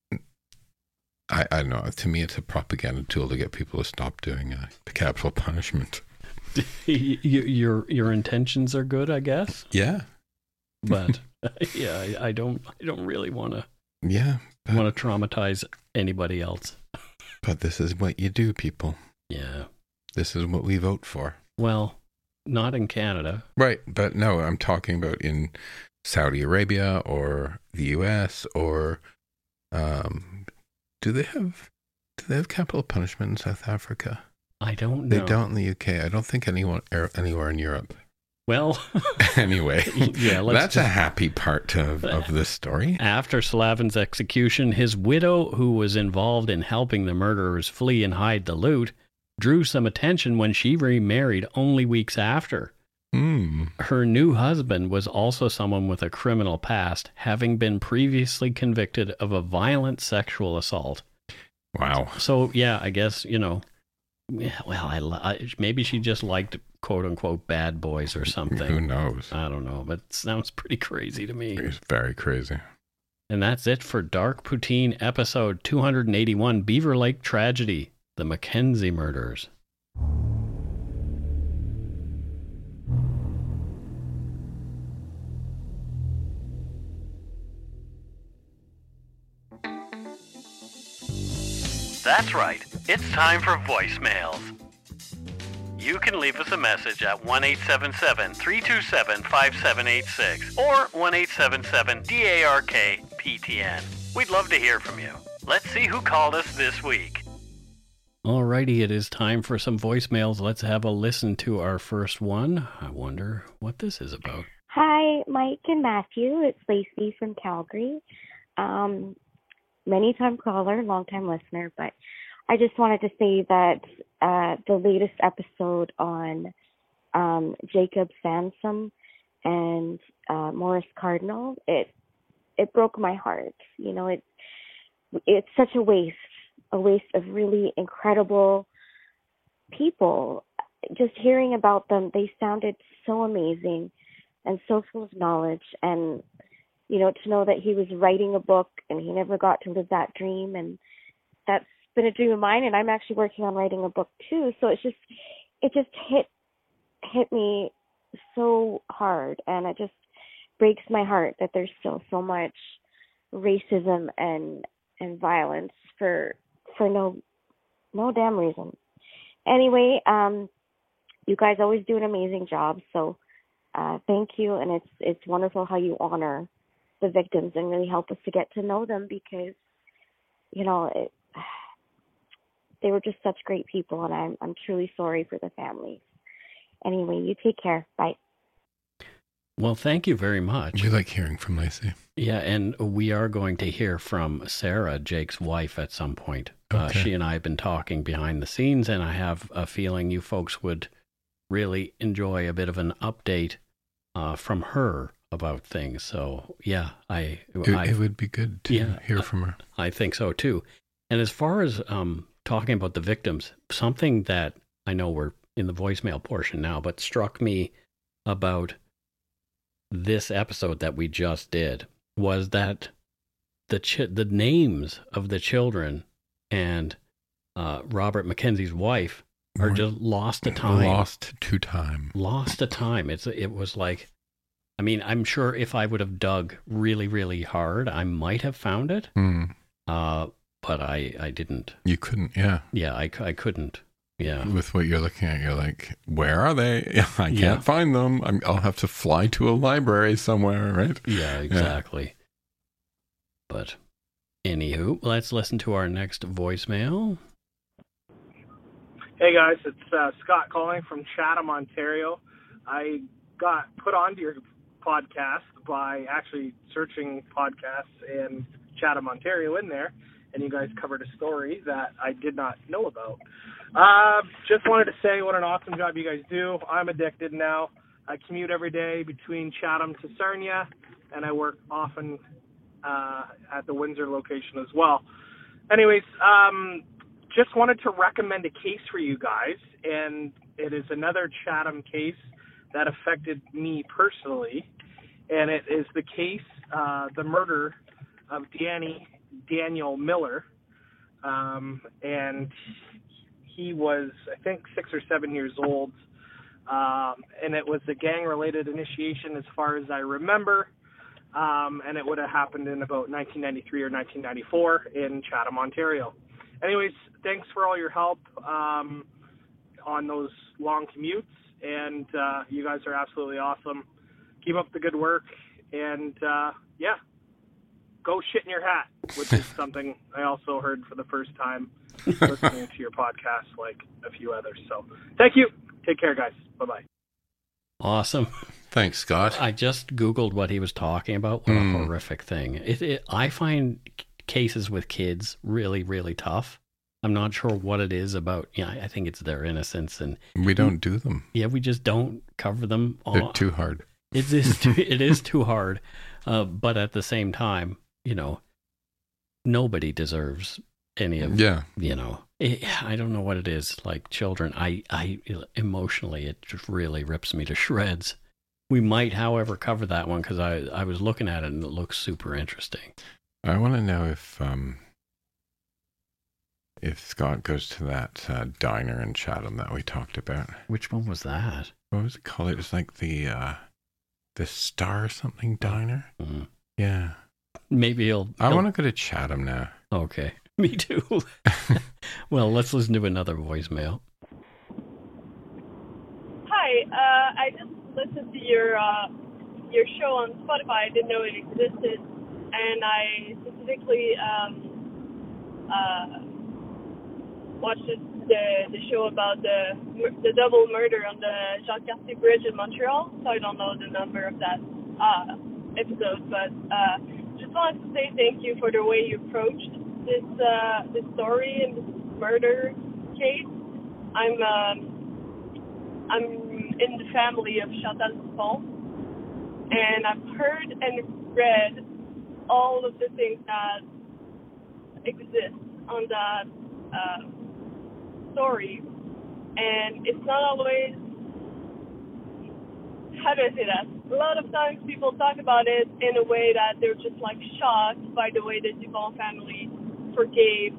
I don't know. To me, it's a propaganda tool to get people to stop doing capital punishment. Your intentions are good, I guess. Yeah. But yeah, I don't really want to. Yeah, want to traumatize anybody else. But this is what you do, people. Yeah, this is what we vote for. Well, not in Canada, right? But no, I'm talking about in Saudi Arabia or the U.S. or do they have capital punishment in South Africa? I don't know. They don't in the UK. I don't think anywhere in Europe. Well, anyway, yeah, that's a happy part of this story. After Slavin's execution, his widow, who was involved in helping the murderers flee and hide the loot, drew some attention when she remarried only weeks after. Her new husband was also someone with a criminal past, having been previously convicted of a violent sexual assault. Wow. So, yeah, I guess, you know, well, maybe she just liked quote-unquote bad boys or something. Who knows? I don't know, but it sounds pretty crazy to me. It's very crazy. And that's it for Dark Poutine episode 281, Beaver Lake Tragedy, The Mackenzie Murders. That's right. It's time for voicemails. You can leave us a message at 1-877-327-5786 or 1-877-DARK-PTN. We'd love to hear from you. Let's see who called us this week. Alrighty, it is time for some voicemails. Let's have a listen to our first one. I wonder what this is about. Hi, Mike and Matthew. It's Lacey from Calgary. Many-time caller, long-time listener, but I just wanted to say that the latest episode on Jacob Sansom and Morris Cardinal, it broke my heart. You know, it's such a waste of really incredible people. Just hearing about them, they sounded so amazing and so full of knowledge. And, you know, to know that he was writing a book and he never got to live that dream. And that's been a dream of mine. And I'm actually working on writing a book too. So it just hit me so hard. And it just breaks my heart that there's still so much racism and violence for no damn reason. Anyway, you guys always do an amazing job, so thank you. And it's wonderful how you honor the victims and really help us to get to know them, because, you know, they were just such great people, and I'm truly sorry for the families. Anyway, you take care. Bye. Well, thank you very much. We like hearing from Lacey. Yeah, and we are going to hear from Sarah, Jake's wife, at some point. Okay. She and I have been talking behind the scenes, and I have a feeling you folks would really enjoy a bit of an update from her about things. So, yeah, it would be good to hear from her. I think so, too. And as far as talking about the victims, something that I know we're in the voicemail portion now, but struck me about this episode that we just did was that the names of the children and Robert Mackenzie's wife are just lost to time. Lost to time. It was like, I mean, I'm sure if I would have dug really, really hard, I might have found it. But I didn't. You couldn't, yeah. Yeah, I couldn't. Yeah. With what you're looking at, you're like, where are they? I can't find them. I'll have to fly to a library somewhere, right? Yeah, exactly. Yeah. But anywho, let's listen to our next voicemail. Hey guys, it's Scott calling from Chatham, Ontario. I got put onto your podcast by actually searching podcasts in Chatham, Ontario in there, and you guys covered a story that I did not know about. Just wanted to say what an awesome job you guys do. I'm addicted now. I commute every day between Chatham to Sarnia, and I work often at the Windsor location as well. Anyways, just wanted to recommend a case for you guys, and it is another Chatham case that affected me personally, and it is the case, the murder of Daniel Miller, and he was, I think, 6 or 7 years old, and it was a gang-related initiation as far as I remember, and it would have happened in about 1993 or 1994 in Chatham, Ontario. Anyways, thanks for all your help on those long commutes, and you guys are absolutely awesome. Keep up the good work, and go shit in your hat, which is something I also heard for the first time listening to your podcast, like a few others. So thank you. Take care, guys. Bye-bye. Awesome. Thanks, Scott. I just Googled what he was talking about. What a horrific thing. I find cases with kids really, really tough. I'm not sure what it is about. Yeah, I think it's their innocence, and we don't do them. Yeah, we just don't cover them. They're too hard. It is too hard. But at the same time, you know, nobody deserves any of. Yeah. You know, I don't know what it is. Like children, I emotionally, it just really rips me to shreds. We might, however, cover that one because I was looking at it and it looks super interesting. I want to know if Scott goes to that diner in Chatham that we talked about. Which one was that? What was it called? It was like the Star something diner. Mm-hmm. Yeah. Maybe I want to go to Chatham now. Okay. Me too. Well, let's listen to another voicemail. Hi. I just listened to your show on Spotify. I didn't know it existed. And I specifically watched the show about the double murder on the Jacques-Cartier Bridge in Montreal, so I don't know the number of that episode, but just wanted to say thank you for the way you approached this story and this murder case. I'm in the family of Chantal Dupont, and I've heard and read all of the things that exist on that story, and it's not always, how do I say that? A lot of times people talk about it in a way that they're just like shocked by the way the Dupont family forgave,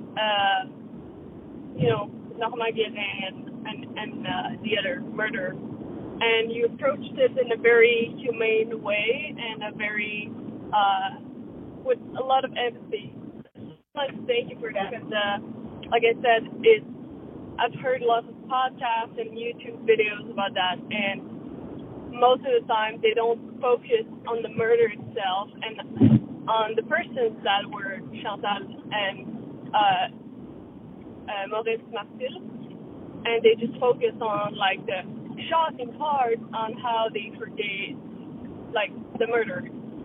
Normand Guérin and the other murderer. And you approached it in a very humane way and a very, with a lot of empathy. I'd like to thank you for that, because, like I said, I've heard lots of podcasts and YouTube videos about that, and most of the time they don't focus on the murder itself and on the persons that were Chantal and Maurice Martil, and they just focus on like the shocking part on how they forgave like the murder.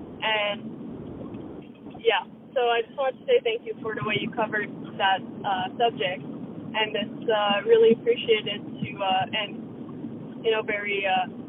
And yeah, so I just wanted to say thank you for the way you covered that subject, and it's really appreciated to and very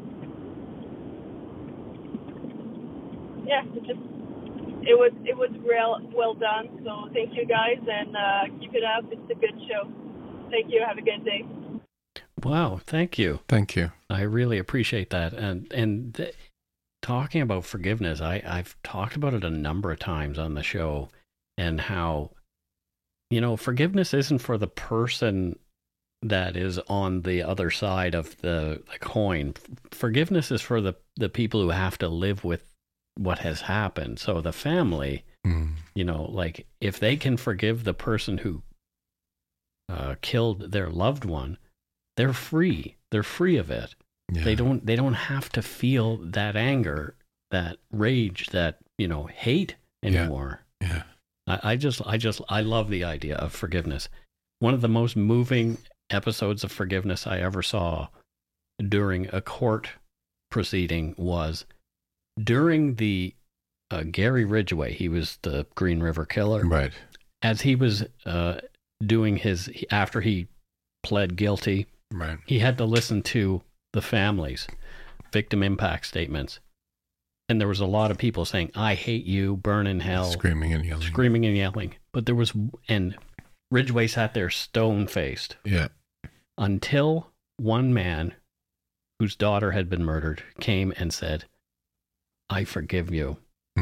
it was real well done. So thank you guys, and keep it up. It's a good show. Thank you. Have a good day. Wow, thank you. Thank you. I really appreciate that. And talking about forgiveness, I've talked about it a number of times on the show, and how, forgiveness isn't for the person that is on the other side of the coin. Forgiveness is for the people who have to live with what has happened. So the family, like if they can forgive the person who killed their loved one, they're free. They're free of it. Yeah. They don't have to feel that anger, that rage, that, hate anymore. Yeah. I love the idea of forgiveness. One of the most moving episodes of forgiveness I ever saw during a court proceeding was during the Gary Ridgway. He was the Green River Killer. Right. As he was doing after he pled guilty, right, he had to listen to the families' victim impact statements. And there was a lot of people saying, "I hate you, burn in hell." Screaming and yelling. But and Ridgway sat there stone-faced. Yeah. Until one man whose daughter had been murdered came and said, "I forgive you."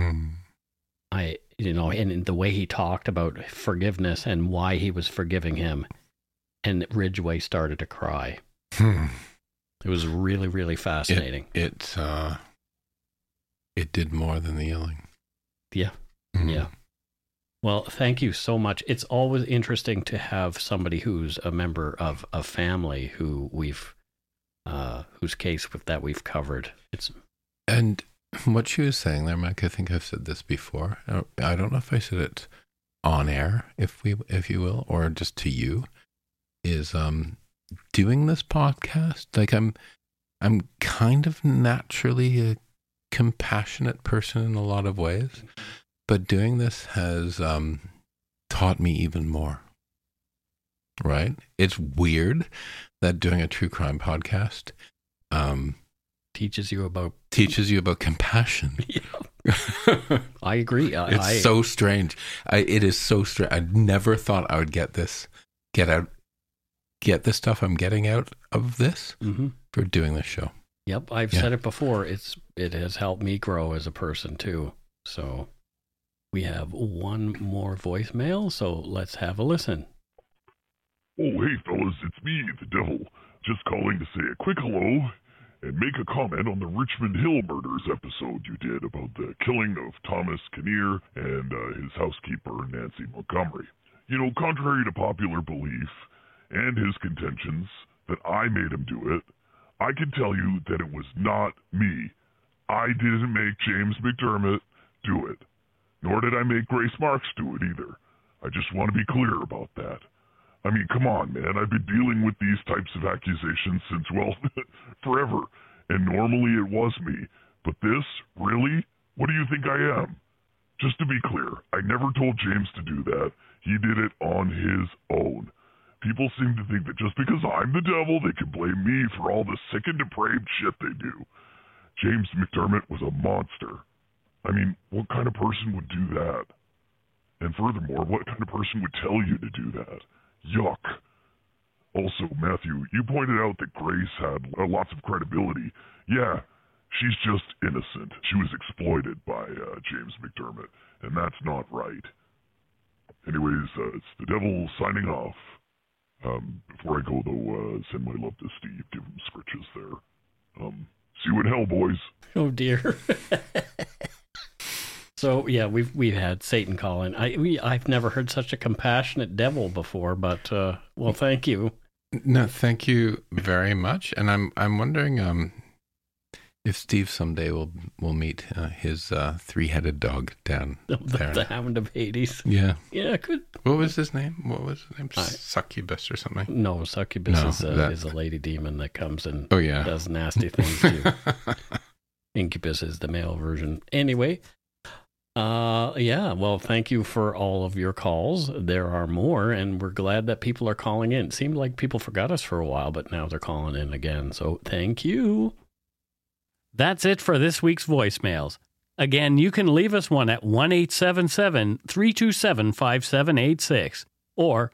And the way he talked about forgiveness and why he was forgiving him, and Ridgway started to cry. It was really, really fascinating. It did more than the yelling. Yeah. Yeah. Well, thank you so much. It's always interesting to have somebody who's a member of a family who whose case that we've covered. And what she was saying there, Mike, I think I've said this before. I don't know if I said it on air, if you will, or just to you, is doing this podcast. Like I'm kind of naturally a compassionate person in a lot of ways, but doing this has taught me even more. Right? It's weird that doing a true crime podcast teaches you about compassion. Yeah. I agree. It's so strange. It is so strange. I never thought I would get the stuff I'm getting out of this for doing this show. Yep, I've said it before. It has helped me grow as a person too. So we have one more voicemail, so let's have a listen. Oh, hey fellas, it's me, the Devil, just calling to say a quick hello and make a comment on the Richmond Hill murders episode you did about the killing of Thomas Kinnear and his housekeeper, Nancy Montgomery. Contrary to popular belief and his contentions that I made him do it, I can tell you that it was not me. I didn't make James McDermott do it, nor did I make Grace Marks do it either. I just want to be clear about that. I mean, come on, man. I've been dealing with these types of accusations since, well, forever. And normally it was me. But this, really? What do you think I am? Just to be clear, I never told James to do that. He did it on his own. People seem to think that just because I'm the devil, they can blame me for all the sick and depraved shit they do. James McDermott was a monster. I mean, what kind of person would do that? And furthermore, what kind of person would tell you to do that? Yuck. Also, Matthew, you pointed out that Grace had lots of credibility. Yeah, she's just innocent. She was exploited by James McDermott, and that's not right. Anyways, it's the devil signing off. Before I go, though, send my love to Steve. Give him scritches there. See you in hell, boys. Oh, dear. So, yeah, we've had Satan call in. I've never heard such a compassionate devil before, but, well, thank you. No, thank you very much. And I'm wondering if Steve someday will meet his three-headed dog down there. The Hound of Hades. Yeah. Yeah, good. What was his name? Succubus or something? No, Succubus is a lady demon that comes and yeah. does nasty things to you. Incubus is the male version. Anyway, yeah, well, thank you for all of your calls. There are more, and we're glad that people are calling in. It seemed like people forgot us for a while, but now they're calling in again, so thank you. That's it for this week's voicemails. Again, you can leave us one at 1-877-327-5786 or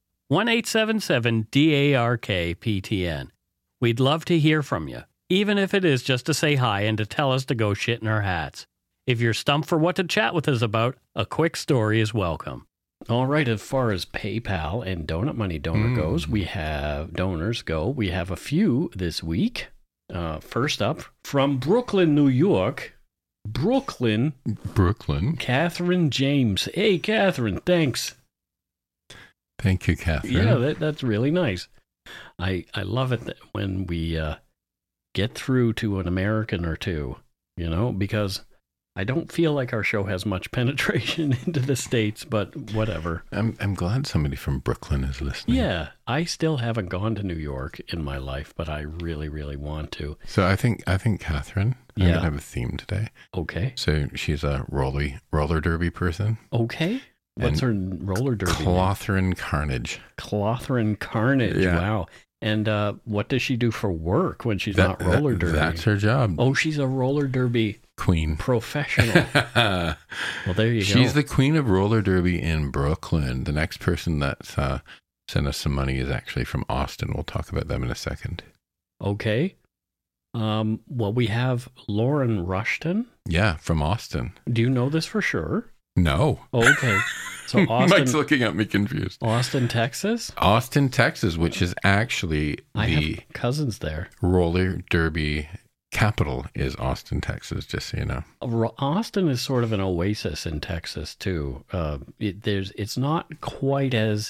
1-877-DARK-PTN. We'd love to hear from you, even if it is just to say hi and to tell us to go shit in our hats. If you're stumped for what to chat with us about, a quick story is welcome. All right, as far as PayPal and Donut Money donors go, we have a few this week. First up, from Brooklyn, New York. Brooklyn. Catherine James. Hey, Catherine, thanks. Thank you, Catherine. Yeah, that's really nice. I love it that when we get through to an American or two, because I don't feel like our show has much penetration into the States, but whatever. I'm glad somebody from Brooklyn is listening. Yeah, I still haven't gone to New York in my life, but I really, really want to. So I think Catherine, I'm going to have a theme today. Okay. So she's a roller derby person. Okay. What's her roller derby Clothrin Carnage. Clothrin Carnage, yeah. Wow. And what does she do for work when she's not roller derby? That's her job. Oh, she's a roller derby queen. Professional. Well, there you go. She's the queen of roller derby in Brooklyn. The next person that's sent us some money is actually from Austin. We'll talk about them in a second. Okay. Well, we have Lauren Rushton. Yeah, from Austin. Do you know this for sure? No. Oh, okay. So Austin, Mike's looking at me confused. Austin, Texas? Austin, Texas, which is actually I have cousins there. Roller derby capital is Austin, Texas, just so you know. Austin is sort of an oasis in Texas, too. It's not quite as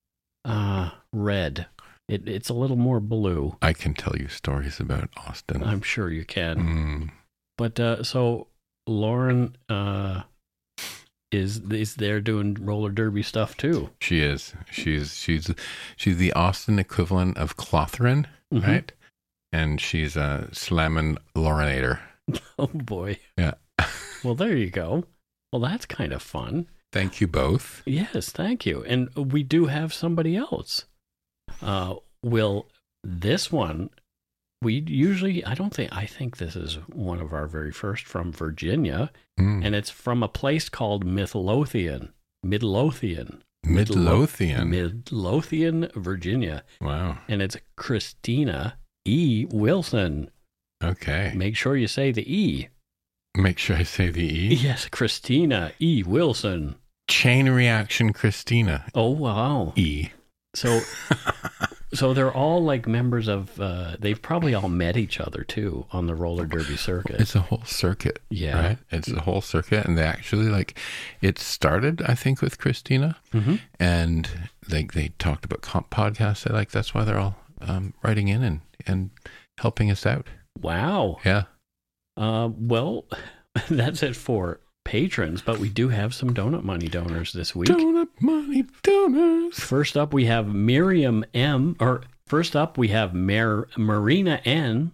red. It's a little more blue. I can tell you stories about Austin. I'm sure you can. But so Lauren is there doing roller derby stuff too. She is. She's the Austin equivalent of Clothrin, right? And she's a slamming Laurinator. Oh boy. Yeah. Well, there you go. Well, that's kind of fun. Thank you both. Yes, thank you. And we do have somebody else. This one, I think this is one of our very first from Virginia, and it's from a place called Midlothian, Virginia. Wow. And it's Christina E. Wilson. Okay. Make sure you say the E. Make sure I say the E? Yes, Christina E. Wilson. Chain reaction Christina. Oh, wow. E. So they're all like members of, they've probably all met each other too on the roller derby circuit. It's a whole circuit. Yeah. Right? It's a whole circuit. And they actually it started, I think, with Christina. And they talked about podcasts. That's why they're all writing in and helping us out. Wow. Yeah. Well, that's it for patrons, but we do have some donut money donors this week. Donut money donors. First up, we have Miriam M. First up, we have Marina N.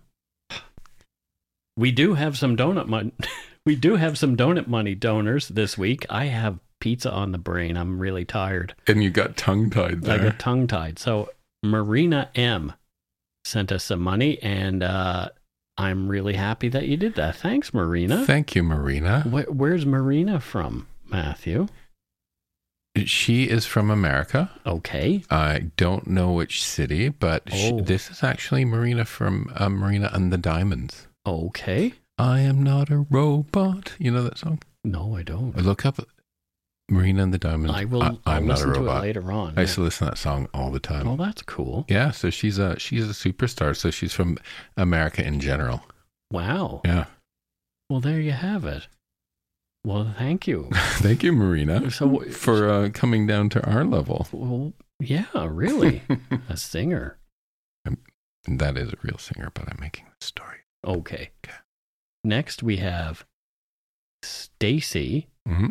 We do have some donut money. We do have some donut money donors this week. I have pizza on the brain. I'm really tired. And you got tongue-tied there. I got tongue-tied. So Marina M. sent us some money, and I'm really happy that you did that. Thanks, Marina. Thank you, Marina. Where's Marina from, Matthew? She is from America. Okay. I don't know which city, but this is actually Marina from Marina and the Diamonds. Okay. I am not a robot. You know that song? No, I don't. Look up Marina and the Diamonds. I'll listen to it later on. I used to listen to that song all the time. Oh, that's cool. Yeah, so she's a superstar. So she's from America in general. Wow. Yeah. Well, there you have it. Well, thank you. Thank you, Marina, for coming down to our level. Well, yeah, really. A singer. That is a real singer, but I'm making the story. Okay. Next, we have Stacy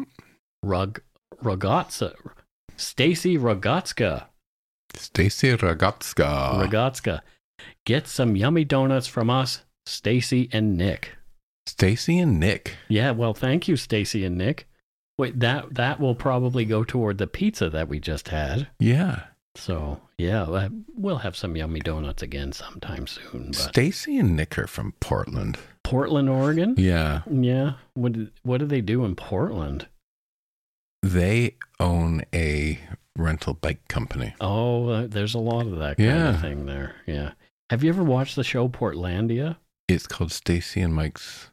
Rogotska. Stacy Rogotska. Stacy Rogotska. Rogotska. Get some yummy donuts from us, Stacy and Nick. Stacy and Nick. Yeah, well, thank you, Stacy and Nick. Wait, that will probably go toward the pizza that we just had. Yeah. So, yeah, we'll have some yummy donuts again sometime soon. Stacy and Nick are from Portland. Portland, Oregon? Yeah. Yeah. What do they do in Portland? They own a rental bike company. Oh, there's a lot of that kind of thing there. Yeah. Have you ever watched the show Portlandia? It's called Stacy and Nick's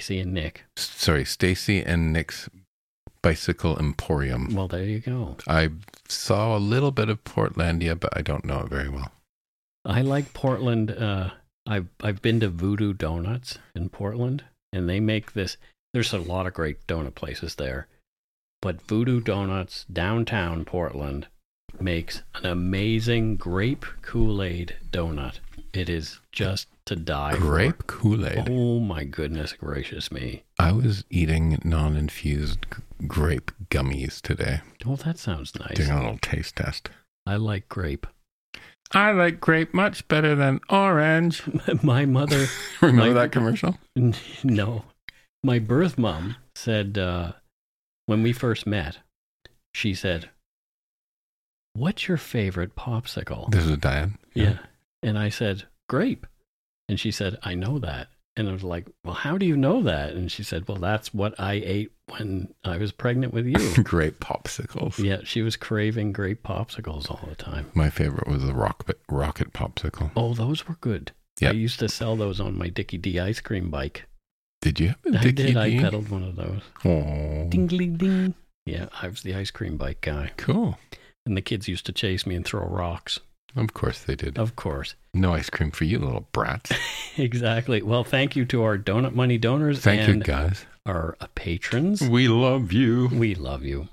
Bicycle Emporium. Well, there you go. I saw a little bit of Portlandia, but I don't know it very well. I like Portland. I've been to Voodoo Donuts in Portland, and they make this. There's a lot of great donut places there, but Voodoo Donuts downtown Portland makes an amazing grape Kool-Aid donut. It is just to die for. Grape Kool-Aid? Oh my goodness gracious me. I was eating non-infused grape gummies today. Oh, that sounds nice. Doing a little taste test. I like grape. I like grape much better than orange. My mother... Remember that commercial? No. My birth mom said, when we first met, she said, "What's your favorite popsicle?" This is Diane? Yeah. And I said, "Grape." And she said, "I know that." And I was like, "Well, how do you know that?" And she said, "Well, that's what I ate when I was pregnant with you." Grape popsicles. Yeah, she was craving grape popsicles all the time. My favorite was the rocket popsicle. Oh, those were good. Yep. I used to sell those on my Dickie D ice cream bike. Did you have a Dickie D? I pedaled one of those. Oh. Ding, ding, ding. Yeah, I was the ice cream bike guy. Cool. And the kids used to chase me and throw rocks. Of course they did. Of course. No ice cream for you, little brats. Exactly. Well, thank you to our Donut Money donors. Thank you, guys. Our patrons. We love you. We love you.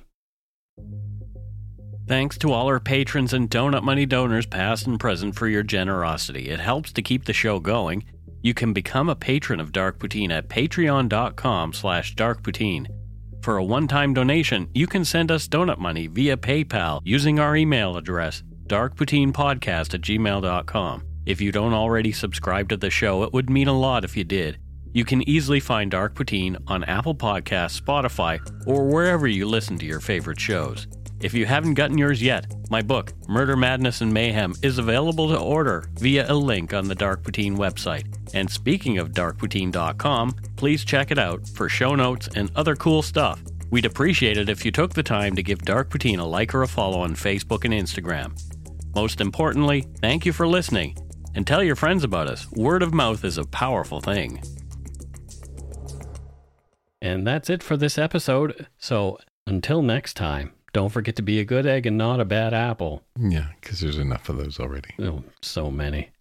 Thanks to all our patrons and Donut Money donors, past and present, for your generosity. It helps to keep the show going. You can become a patron of Dark Poutine at patreon.com/darkpoutine. For a one-time donation, you can send us donut money via PayPal using our email address, darkpoutinepodcast@gmail.com. If you don't already subscribe to the show, it would mean a lot if you did. You can easily find Dark Poutine on Apple Podcasts, Spotify, or wherever you listen to your favorite shows. If you haven't gotten yours yet, my book, Murder, Madness, and Mayhem, is available to order via a link on the Dark Poutine website. And speaking of darkpoutine.com, please check it out for show notes and other cool stuff. We'd appreciate it if you took the time to give Dark Poutine a like or a follow on Facebook and Instagram. Most importantly, thank you for listening, and tell your friends about us. Word of mouth is a powerful thing. And that's it for this episode. So until next time, don't forget to be a good egg and not a bad apple. Yeah, because there's enough of those already. Oh, so many.